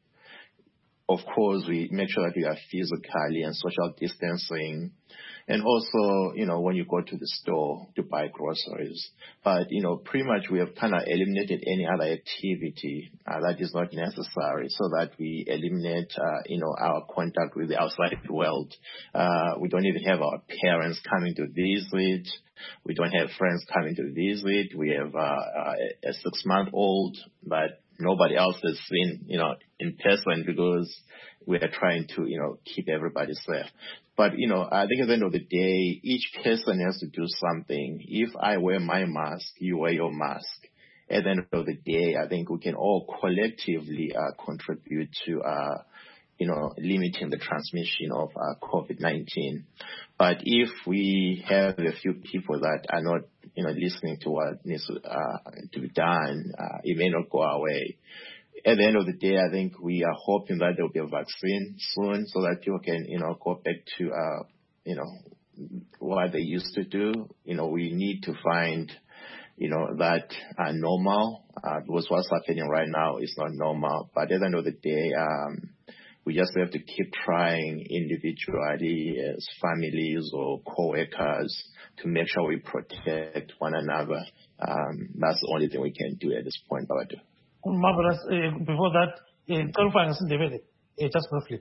of course, we make sure that we are physically and social distancing. And also, you know, when you go to the store to buy groceries. But, you know, pretty much we have kind of eliminated any other activity uh, that is not necessary so that we eliminate, uh, you know, our contact with the outside world. Uh, we don't even have our parents coming to visit. We don't have friends coming to visit. We have uh, a six-month-old, but nobody else is seen, you know, in person because we are trying to, you know, keep everybody safe. But, you know, I think at the end of the day, each person has to do something. If I wear my mask, you wear your mask. At the end of the day, I think we can all collectively uh, contribute to, uh, you know, limiting the transmission of uh, COVID nineteen. But if we have a few people that are not, you know, listening to what needs to, uh, to be done, uh, it may not go away. At the end of the day, I think we are hoping that there will be a vaccine soon so that people can, you know, go back to, uh, you know, what they used to do. You know, we need to find, you know, that uh, normal, uh, because what's happening right now is not normal. But at the end of the day, um, we just have to keep trying individually as families or co-workers to make sure we protect one another. Um, that's the only thing we can do at this point, Babadu. Marvelous. Uh, before that, clarifying uh, just briefly.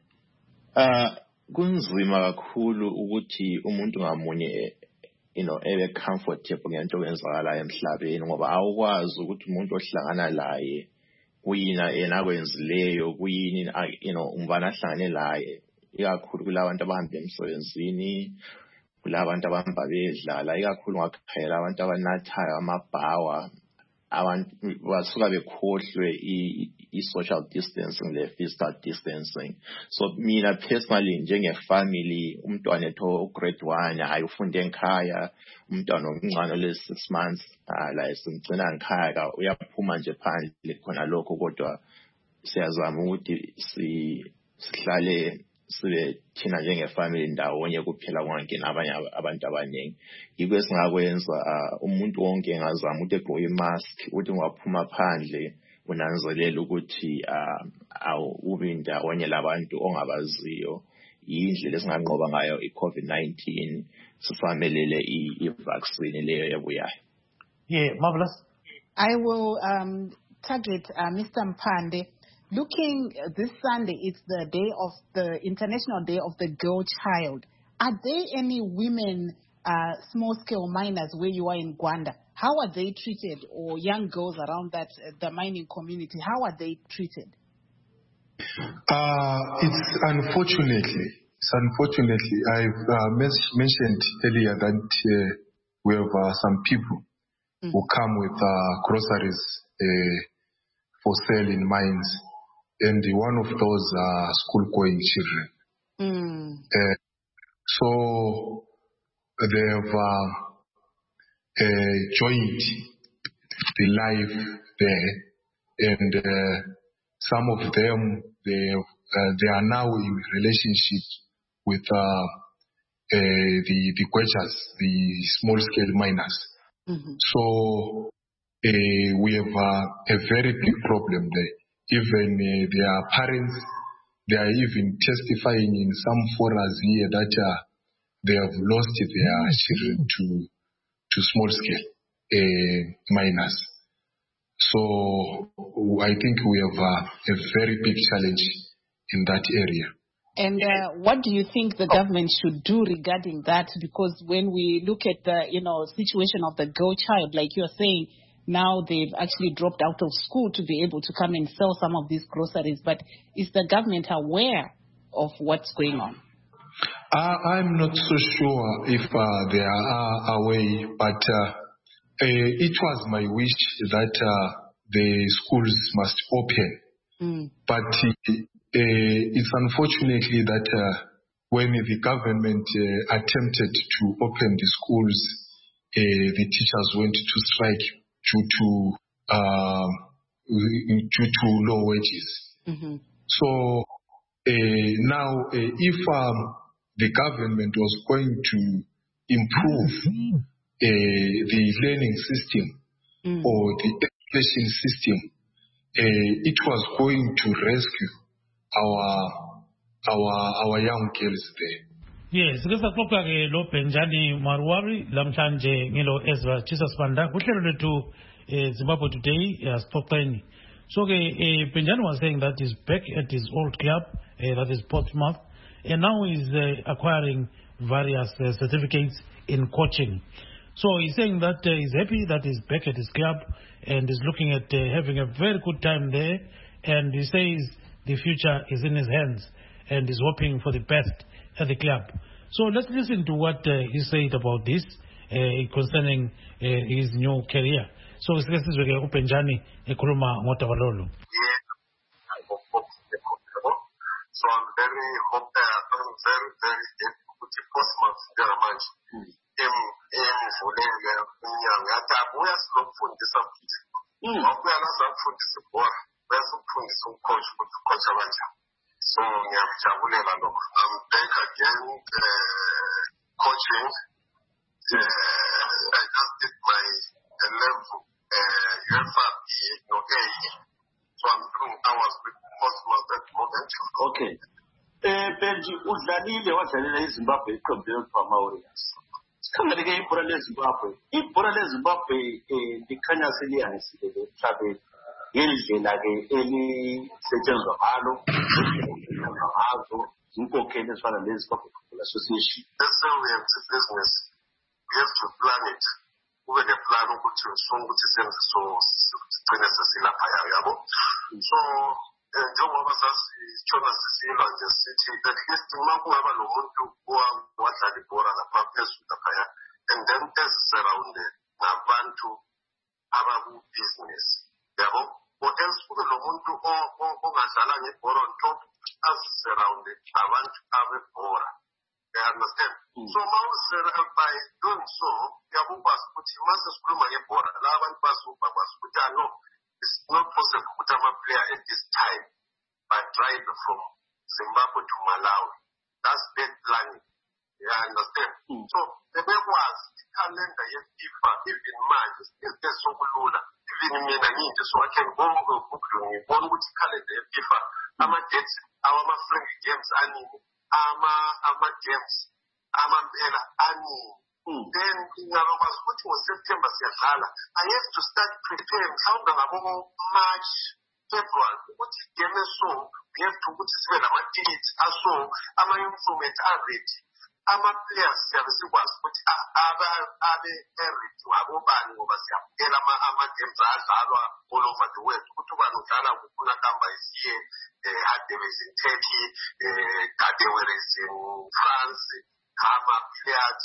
Uh, kunzima kakhulu ukuthi umuntu ngamunye, you know, ebe comfortable ngento okwenzakalayo emhlabeni ngoba awukwazi ukuthi umuntu ohlangana laye kuyina yena akwenzileyo kuyini, you know, umbani ahlangane laye, ikakhulu kulabantu abahamba emsebenzini, kulabantu abahamba bedlala, ikakhulu ngakhayela abantu abanathayo amabhawa, abantu basuka bekhohlwe i-social distancing le-physical distancing. So mina personally njenge-family, umntwana etho grade one hayi ufunde ngikhaya, umntwana omncane le-six months la simgcina ngikhaya, uyaphuma nje phandle khona lokho, kodwa siyazama ukuthi sihlale sibe thina njenge-family ndawonye kuphela kungangeni abanye abantu abaningi. Yikho esingakwenza umuntu wonke engazama ukuthi egqoke imask, ukuthi ungaphuma phandle unanzelela ukuthi awubi ndawonye labantu ongabaziyo. Yindlela esinganqoba ngayo i-COVID nineteen, sisamelele i-vaccine leyo ebuyayo. Yeah, marvelous. I will um, target uh, Mister Mpande. Looking uh, this Sunday, it's the day of the International Day of the Girl Child. Are there any women, uh, small-scale miners where you are in Gwanda? How are they treated, or young girls around that uh, the mining community? How are they treated? Uh, it's unfortunately, it's unfortunately, I've uh, mes- mentioned earlier that uh, we have uh, some people mm. who come with uh, groceries uh, for sale in mines. And one of those are school-going children. Mm. Uh, so they have uh, uh, joined the life there, and uh, some of them, they, uh, they are now in relationship with uh, uh, the, the quechas, the small-scale miners. Mm-hmm. So uh, we have uh, a very big problem there. Even uh, their parents, they are even testifying in some forums here that uh, they have lost their children to to small-scale uh, miners. So I think we have uh, a very big challenge in that area. And uh, what do you think the government should do regarding that? Because when we look at the, you know, situation of the girl child, like you're saying, now they've actually dropped out of school to be able to come and sell some of these groceries. But is the government aware of what's going on? Uh, I'm not so sure if uh, they are aware, but uh, uh, it was my wish that uh, the schools must open. Mm. But uh, it's unfortunately that uh, when the government uh, attempted to open the schools, uh, the teachers went to strike due to uh, due to low wages. Mm-hmm. So uh, now, uh, if um, the government was going to improve mm-hmm. uh, the learning system mm. or the education system, uh, it was going to rescue our our our young girls there. Yes, ngesaxoxa ke lo Benjani Marwari lamhlanje ngilo Ezra Jesus Banda kuhlelo lethu Zimbabwe Today yasixoxeni. So ke Benjani was saying that he's back at his old club, uh, that is Portsmouth, and now he's uh, acquiring various uh, certificates in coaching. So he's saying that uh, he's happy that he's back at his club and is looking at uh, having a very good time there, and he says the future is in his hands and is hoping for the best at the club. So let's listen to what uh, he said about this uh, concerning uh, his new career. So it's this week Benjani ekhuluma ngotabalolo. So I'm very hope I'm very very happy with the Portsmouth German em em vulenga inyanga atabuya silokufundisa futhi. Ngokuya lazakufundisa bora bese ukufundisa ucoach ukuthi ucoach kanjani. So ngiyakujabulela lokho. I'm back again uh, coaching. Uh, I just did my uh, level uh, U F R B no A. So I'm doing hours with Portsmouth at the moment. Okay. Eh Benji udlalile wadlalela eZimbabwe iqembu leFama Warriors. Sikhangele ke ibhola leZimbabwe. Ibhola leZimbabwe eh likhanya seliyanisile emhlabeni. Ngendlela ke elisetshenzwa ngalo ngazo inkokheli ezifana leZimbabwe Football Association. That's how we have the business. We have to plan it. Ube ne plan ukuthi ukuthi senze so sigcine sesilapha yabo. So njengoba sasitshona sisilwa nje sithi at least uma kungaba nomuntu owadlala ibhola lapha phezulu lapha and then is surrounded nabantu abaku-business yabo or else kube nomuntu ongadlala ngebhola on top as surrounded abantu abebhola. You understand? Mm. So now by doing so yakukwazi ukuthi mase sikhuluma ngebhola la abantu bazokwazi ukuthi no, it's not possible ukuthi ama-player at this time by drive from Zimbabwe to Malawi. That's bad planning. You understand? Mm. So the bekwazi i-calendar ye-FIFA even manje esokulula even mina nginje so I can go Google ngibona ukuthi i-calendar ye-FIFA ama-dates awama-friendly games anini ama-games amampela anini. Then ngiyakwazi ukuthi ngoSeptember siyadlala. I have to start preparing mhlawumbe ngabo-March, February ukuthi game so we have to ukuthi sibe nama-tickets aso ama-instrument are-ready. Ama-players siyabe sikwazi ukuthi abe ready ngabobani ngoba siyabukela ama-games adlalwa all over the world ukuthi ubani udlala kufuna kamba isiye kade in Turkey, kade were in France, ama-players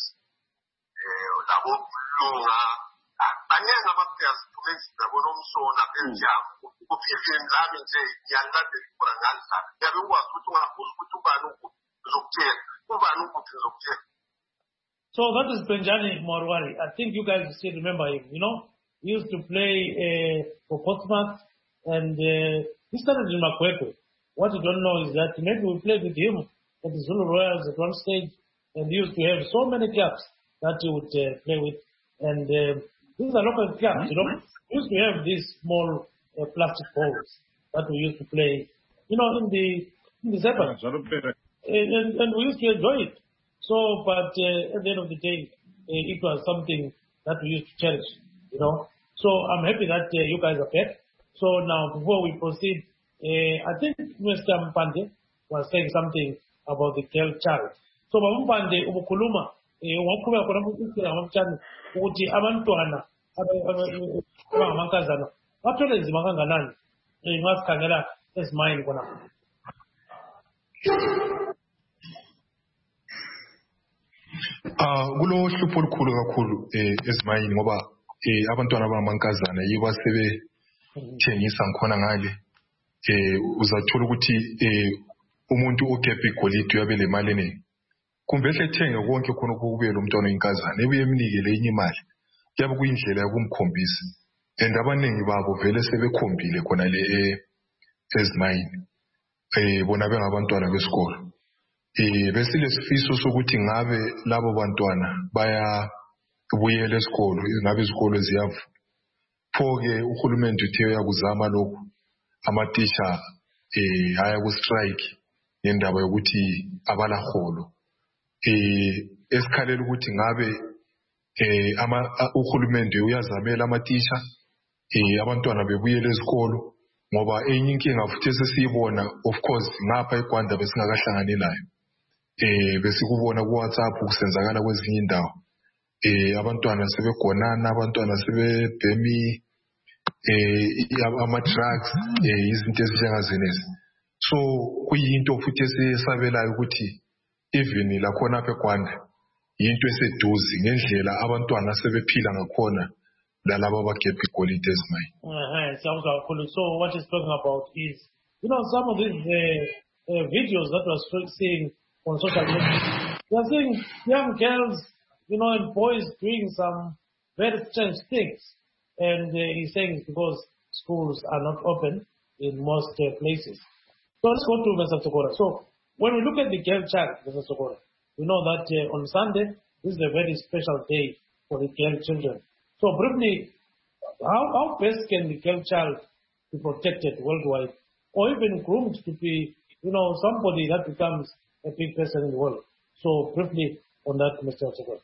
labo lunga baningi ama-players tumenzi nabo nomsona Belgium kuphivini lami nje ngiyalandela ibhola ngalidlala yabe ukwazi ukuthi ungabuza ukuthi ubani uzokuthela ubani ukuthi uzokuthela. So that is Benjani Marwari. I think you guys still remember him, you know. He used to play uh, for Portsmouth and uh, He started in Makwekwe. What you don't know is that maybe we played with him at the Zulu Royals at one stage, and he used to have so many clubs that he would uh, play with. And uh, these are local clubs, you know. We used to have these small uh, plastic balls that we used to play, you know, in the in the sevens. And, and, and we used to enjoy it. So, but uh, at the end of the day, uh, it was something that we used to cherish, you know. So I'm happy that uh, you guys are back. So now, before we proceed, uh, I think Mister Mpande was saying something about the girl child. So Mpande ubukuluma wakuba kona mukira wamchani ukuthi abantwana abamankazana bathole nzima kanganani ngasikhangela ezimayini kona. Ah kulo hlupho olukhulu kakhulu eh ezimayini ngoba eh abantwana abamankazana yibo asebe thengisa ngikhona ngale eh uzathola ukuthi eh umuntu ogebhe igolide uyabe le mali eningi kumbe ehle ethenge konke khona ukube lo mntwana oyinkazana ebuye emnikele enye imali kuyabe kuyindlela yokumkhombisa and abaningi babo vele sebekhombile khona le ezimayini eh bona bengabantwana besikolo eh bese lesifiso sokuthi ngabe labo bantwana baya ubuyele esikolo ngabe izikolo ziyavu phoke uhulumende uthe uyakuzama lokho amatisha eh haya ku strike ngendaba yokuthi abala holo eh esikhalela ukuthi ngabe eh ama uhulumende uyazamela amatisha eh abantwana bebuyele esikolo ngoba enye inkinga futhi sesiyibona of course ngapha eGwanda besingakahlangani nayo eh besikubona ku WhatsApp kusenzakala kwezinye indawo eh abantwana sebegonana abantwana sebebhemi eh ama drugs eh izinto ezinjengazenezi so kuyinto futhi esesabelayo ukuthi even la khona apha eGwanda into eseduzi ngendlela abantwana sebephila ngakhona lalabo abagebhe igolide ezimayini. Eh so what he's talking about is, you know, some of these uh, uh, videos that we're seeing on social media, we're seeing young girls, you know, and boys doing some very strange things. And uh, he's saying it's because schools are not open in most uh, places. So let's go to Mister Sokora. So when we look at the girl child, Mister Sokora, we know that uh, on Sunday, this is a very special day for the girl children. So briefly, how, how best can the girl child be protected worldwide, or even groomed to be, you know, somebody that becomes a big person in the world? So briefly on that, Mister Sokora.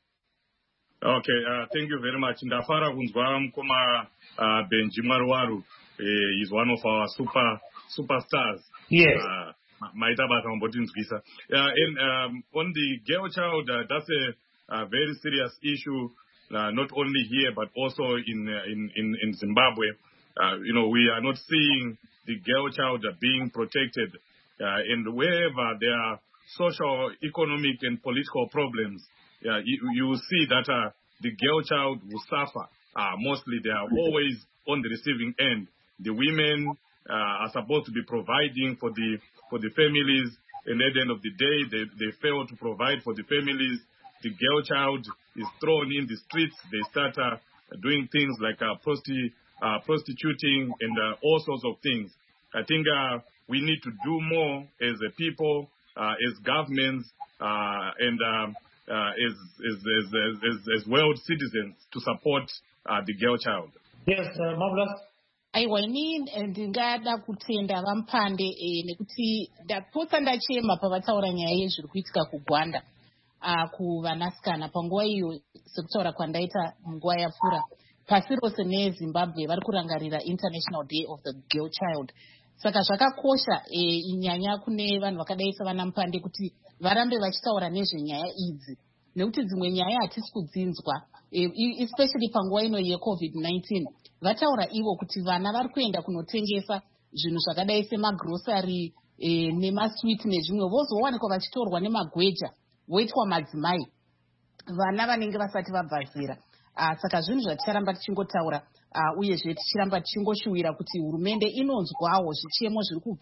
Okay, uh, thank you very much. Ndafara kunzwa mkoma uh, Benji Marwaru uh, is one of our super superstars. Yes. Uh, Maita bata mboti nzwisa. And um, on the girl child, uh, that's a, a very serious issue, uh, not only here but also in uh, in, in in Zimbabwe. Uh, you know, we are not seeing the girl child being protected, uh, and wherever there are social, economic, and political problems. Yeah, you, you will see that uh, the girl child will suffer. Uh, mostly they are always on the receiving end. The women uh, are supposed to be providing for the for the families, and at the end of the day, they, they fail to provide for the families. The girl child is thrown in the streets. They start uh, doing things like uh, prosti- uh, prostituting and uh, all sorts of things. I think uh, we need to do more as a people, uh, as governments, uh, and uh, Uh, as, as, as, as, as world citizens to support uh, the girl child. Yes, uh, Marvelous. aiwa ini ndingada kutenda vampande eh, nekuti ndapotsa ndachema pavataura nyaya yezviri kuitika kugwanda uh, kuvanasikana panguva iyo sekutaura kwandaita munguva yapfuura pasi rose nezimbabwe vari kurangarira International Day of the Girl Child. Saka zvakakosha eh, inyanya kune vanhu vakadai savana Mpande kuti varambe vachitaura nezvenyaya idzi nekuti dzimwe nyaya hatisi kudzinzwa eh, especially panguva ino yecovid nineteen. Vataura ivo kuti vana vari kuenda kunotengesa zvinhu zvakadai semagrosari eh, nemaswiti nezvimwe vozowanikwa vachitorwa nemagweja voitwa madzimai vana vanenge vasati vabva zera. Uh, saka zvinhu zvaticharamba tichingotaura uh, uyezve tichiramba tichingoshuwira kuti hurumende inonzwawo zvichemo zviri kubva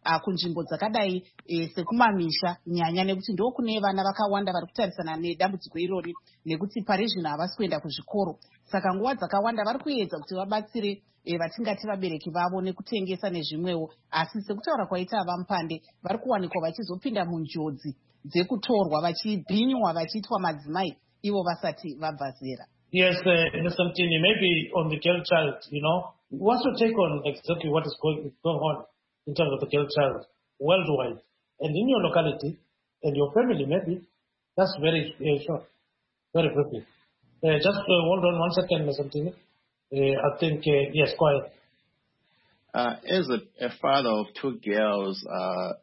uh, kunzvimbo dzakadai eh, sekumamisha nyanya nekuti ndo kune vana vakawanda vari kutarisana nedambudziko irori nekuti pari zvino havasi kuenda kuzvikoro. Saka nguva dzakawanda vari kuedza kuti vabatsire e, vatingati vabereki vavo nekutengesa nezvimwewo, asi sekutaura kwaita vamupande vari kuwanikwa vachizopinda munjodzi dzekutorwa vachibhinywa vachiitwa madzimai ivo vasati vabva zera. Yes, uh, Mister Mtini, maybe on the girl child, you know, what's your take on exactly what is going, going on in terms of the girl child worldwide and in your locality and your family maybe? That's very uh, short, very quickly. Uh, just uh, hold on one second, Mister Mtini. Uh, I think, uh, yes, go ahead. Uh, as a, a father of two girls, uh,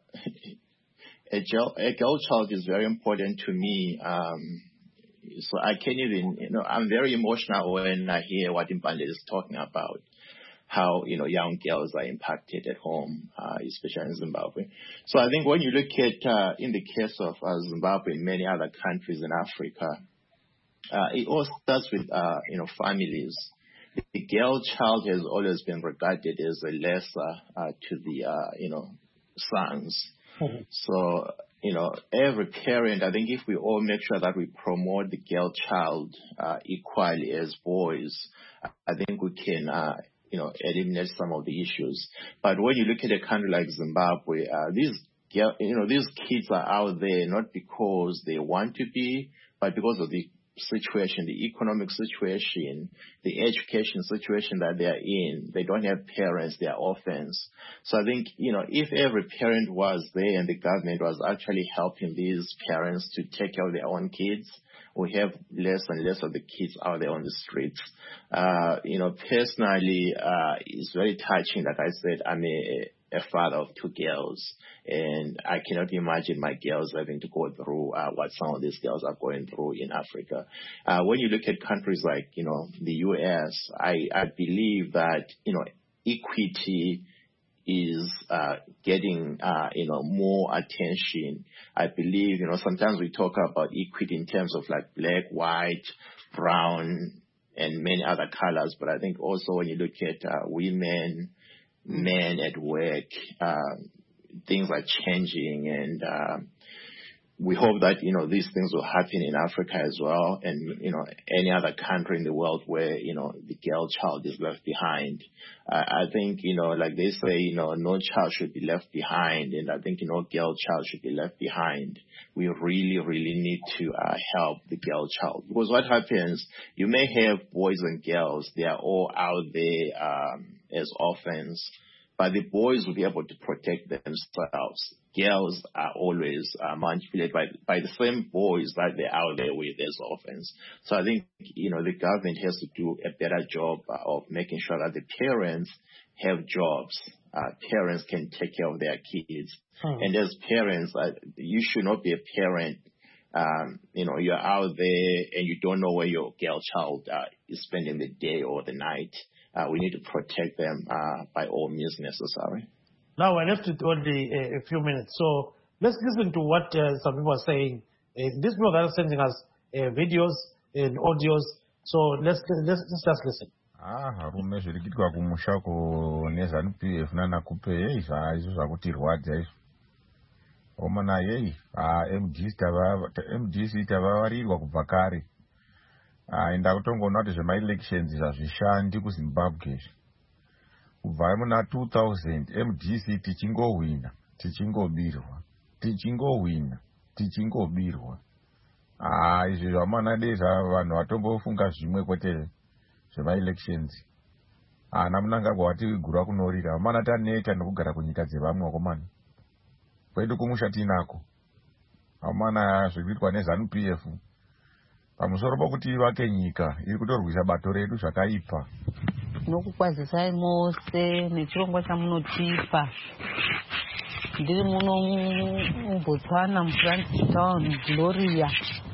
a, girl, a girl child is very important to me. Um, so I can't even, you know, I'm very emotional when I hear what Impande is talking about, how, you know, young girls are impacted at home, uh, especially in Zimbabwe. So I think when you look at, uh, in the case of uh, Zimbabwe and many other countries in Africa, uh, it all starts with, uh, you know, families. The girl child has always been regarded as a lesser uh, to the, uh, you know, sons. Mm-hmm. So, you know, every parent, I think if we all make sure that we promote the girl child uh, equally as boys, I think we can, uh, you know, eliminate some of the issues. But when you look at a country like Zimbabwe, uh, these, you know, these kids are out there not because they want to be, but because of the situation, the economic situation, the education situation that they are in. They don't have parents, they are orphans. So I think, you know, if every parent was there and the government was actually helping these parents to take care of their own kids, we have less and less of the kids out there on the streets. Uh, you know, personally, uh, it's very touching. Like I said, I'm a, a father of two girls, and I cannot imagine my girls having to go through uh, what some of these girls are going through in Africa. Uh, when you look at countries like, you know, the U S, I, I believe that, you know, equity is uh, getting, uh, you know, more attention. I believe, you know, sometimes we talk about equity in terms of like black, white, brown, and many other colors, but I think also when you look at uh, women, men at work, uh, things are changing, and uh, we hope that, you know, these things will happen in Africa as well, and, you know, any other country in the world where, you know, the girl child is left behind. Uh, I think, you know, like they say, you know, no child should be left behind, and I think, you know, girl child should be left behind. We really, really need to uh, help the girl child, because what happens, you may have boys and girls, they are all out there um, as orphans, but the boys will be able to protect themselves. Girls are always uh, manipulated by, by the same boys that they're out there with as orphans. So I think, you know, the government has to do a better job uh, of making sure that the parents have jobs. Uh, parents can take care of their kids. Hmm. And as parents, uh, you should not be a parent. Um, you know, you're out there and you don't know where your girl child uh, is spending the day or the night. Uh, we need to protect them uh, by all means necessary. Now we're left with only a, a few minutes, so let's listen to what uh, some people are saying. Uh, these people are sending us uh, videos and audios, so let's let's, let's just listen. Ah, harume zviri kuitwa kumushako nezanu P F nana kupe yei izvo zvakutirwadza izvo. Omana yei ah M D C tava M D C tavavarirwa kubva kare. Ah ndakutongoona kuti zvema elections zvazvishandi kuZimbabwe. Kubva muna two thousand M D C tichingohwina, tichingobirwa, tichingowina, tichingobirwa. Ah izvi zvamana deza vanhu vatombofunga zvimwe kwete zvema elections. Ah namunanga kwati gura kunorira, mana taneta nokugara kunyika dzevamwe wakomana. Kwedu kumusha tinako. Amana zvikuitwa nezanu P F. Pamusoro pokuti vake nyika iri kutorwisa bato redu zvakaipa. Nokukwazisai mose nechirongwa chamunotipa. Ndiri muno muBotswana muFrancis Town Gloria.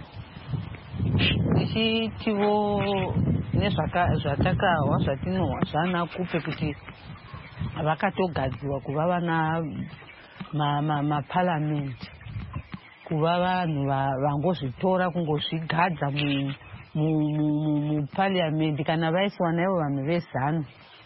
Tichitivo nezvatakawa zvatinowa zvana kupe kuti vakatogadziwa kuva vana maparliament, kuva vanhu vangozvitora kungozvigadza muparliament kana vaiswa naivo vanhu vezanu.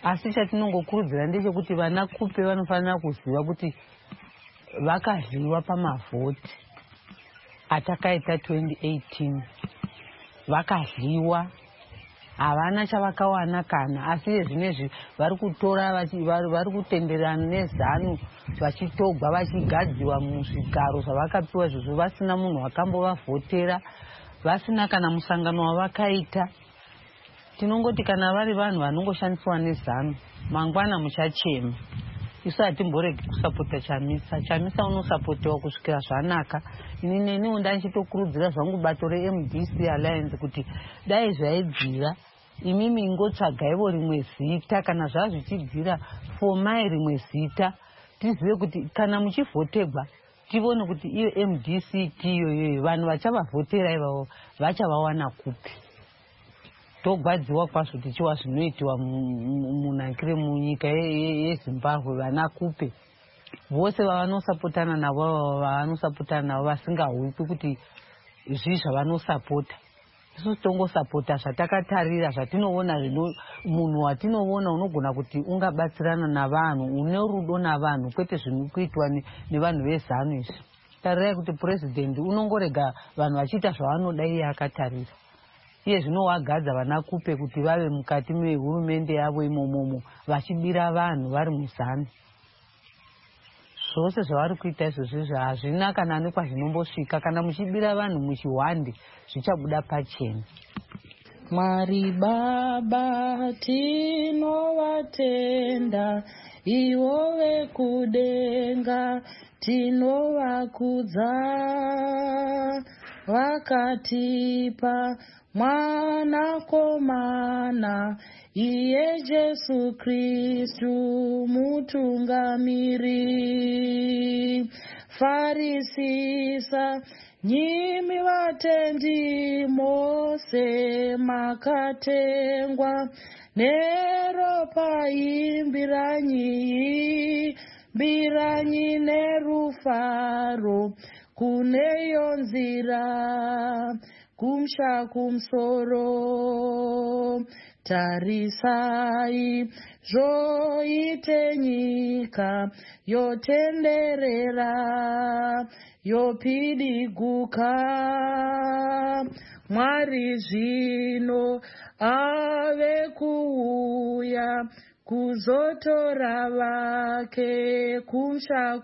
asi chatinongokurudzira ndechekuti vana kupe vanofanira kuziva kuti vakadliwa pamavhoti atakaita twenty eighteen vakadliwa havana chavakawana kana asi zvinezvi vari kutora vari kutenderana nezanu vachitogwa vachigadziwa muzvigaro zvavakapiwa zvizvo vasina munhu wakambovavhotera vasina kana musangano wavakaita. Tinongoti kana vari vanhu vanongoshandiswa nezanu mangwana muchachema. Isu hatimboregi kusapota Chamisa. Chamisa unosapotewa kusvikira zvanaka. Inini neniwo ndachitokurudzira zvangu bato re-M D C Alliance kuti dai zvaidzira imimi ingotsvagaivo rimwe zita kana zvazvichibvira fomai rimwe zita tizive kuti kana muchivhotegwa tivone kuti iyo M D C tiyo yoyo vanhu vachavavhotera ivavo vachavawana kupi. Togwadziwa kwazvo tichiwa zvinoitiwa munakire munyika yeZimbabwe vana kupe vose vavanosapotana navo vavanosapotana navo vasingahwikwi kuti zvii zvavanosapota. Isu tongosapota zvatakatarira zvatinoona zvino munhu watinoona unogona kuti ungabatsirana navanhu une rudo navanhu kwete zvinokuitwa nevanhu vezanu izvi. Tarirai kuti purezidendi unongorega vanhu vachiita zvavanoda iye akatarira. Iye zvinowagadza vana kupe kuti vave mukati mehurumende yavo imomomo vachibira vanhu vari muzanu. Zvose zvavari kuita izvozvo hazvina kana nekwazvinombosvika kana muchibira vanhu muchihwande zvichabuda pachena. Mwari Baba tinovatenda, ivo vekudenga tinovakudza, vakatipa mwanakomana iye Jesu Kristu mutungamiri. Farisisa nyimi vatendi mose makatengwa, neropa imbiranyi imbiranyi nerufaro kuneyo nzira kumsha kumsoro. Tarisai zvoite nyika yotenderera yopidiguka. Mwari zvino ave kuuya kuzotora vake kumsha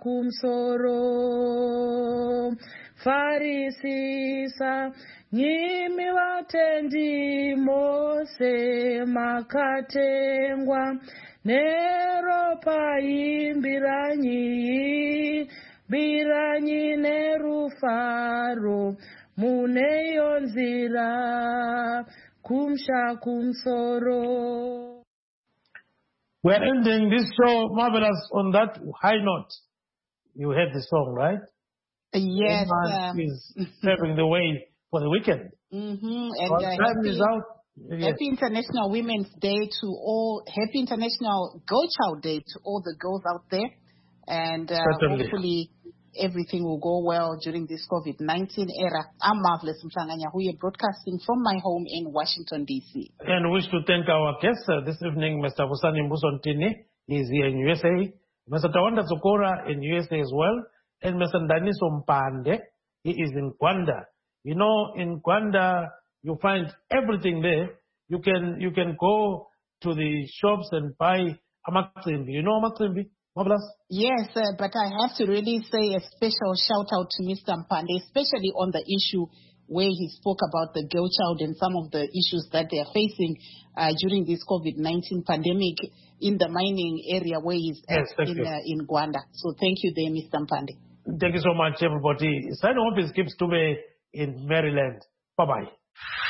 kumsoro. Farisisa nyimi vatendi mose makatengwa, neropa imbiranyi imbiranyi nerufaro muneyo nzira kumsha kumsoro. We're ending this show, Marvelous, on that high note. You heard the song, right? Yes. Um, is paving the way for the weekend. Mm-hmm. And Well, uh, time happy, is out. Yes. happy International Women's Day to all. Happy International Girl Child Day to all the girls out there. And uh, hopefully everything will go well during this COVID nineteen era. I'm Marvelous Mhlanganya, who are broadcasting from my home in Washington, D C. And wish to thank our guests uh, this evening, Mister Vusani Mbusontini. He's here in U S A. Mister Tawanda Sokora in U S A as well. And Mister Daniso Mpande, he is in Gwanda. You know, in Gwanda, you find everything there. You can you can go to the shops and buy amaksimbi. You know amaksimbi? Marvelous? Yes, uh, but I have to really say a special shout out to Mister Mpande, especially on the issue where he spoke about the girl child and some of the issues that they are facing uh, during this COVID nineteen pandemic in the mining area where he's at Yes, thank in, you. uh, in Gwanda. So thank you there, Mister Mpande. Thank you so much, everybody. Signing off is Gibbs Tube in Maryland. Bye-bye.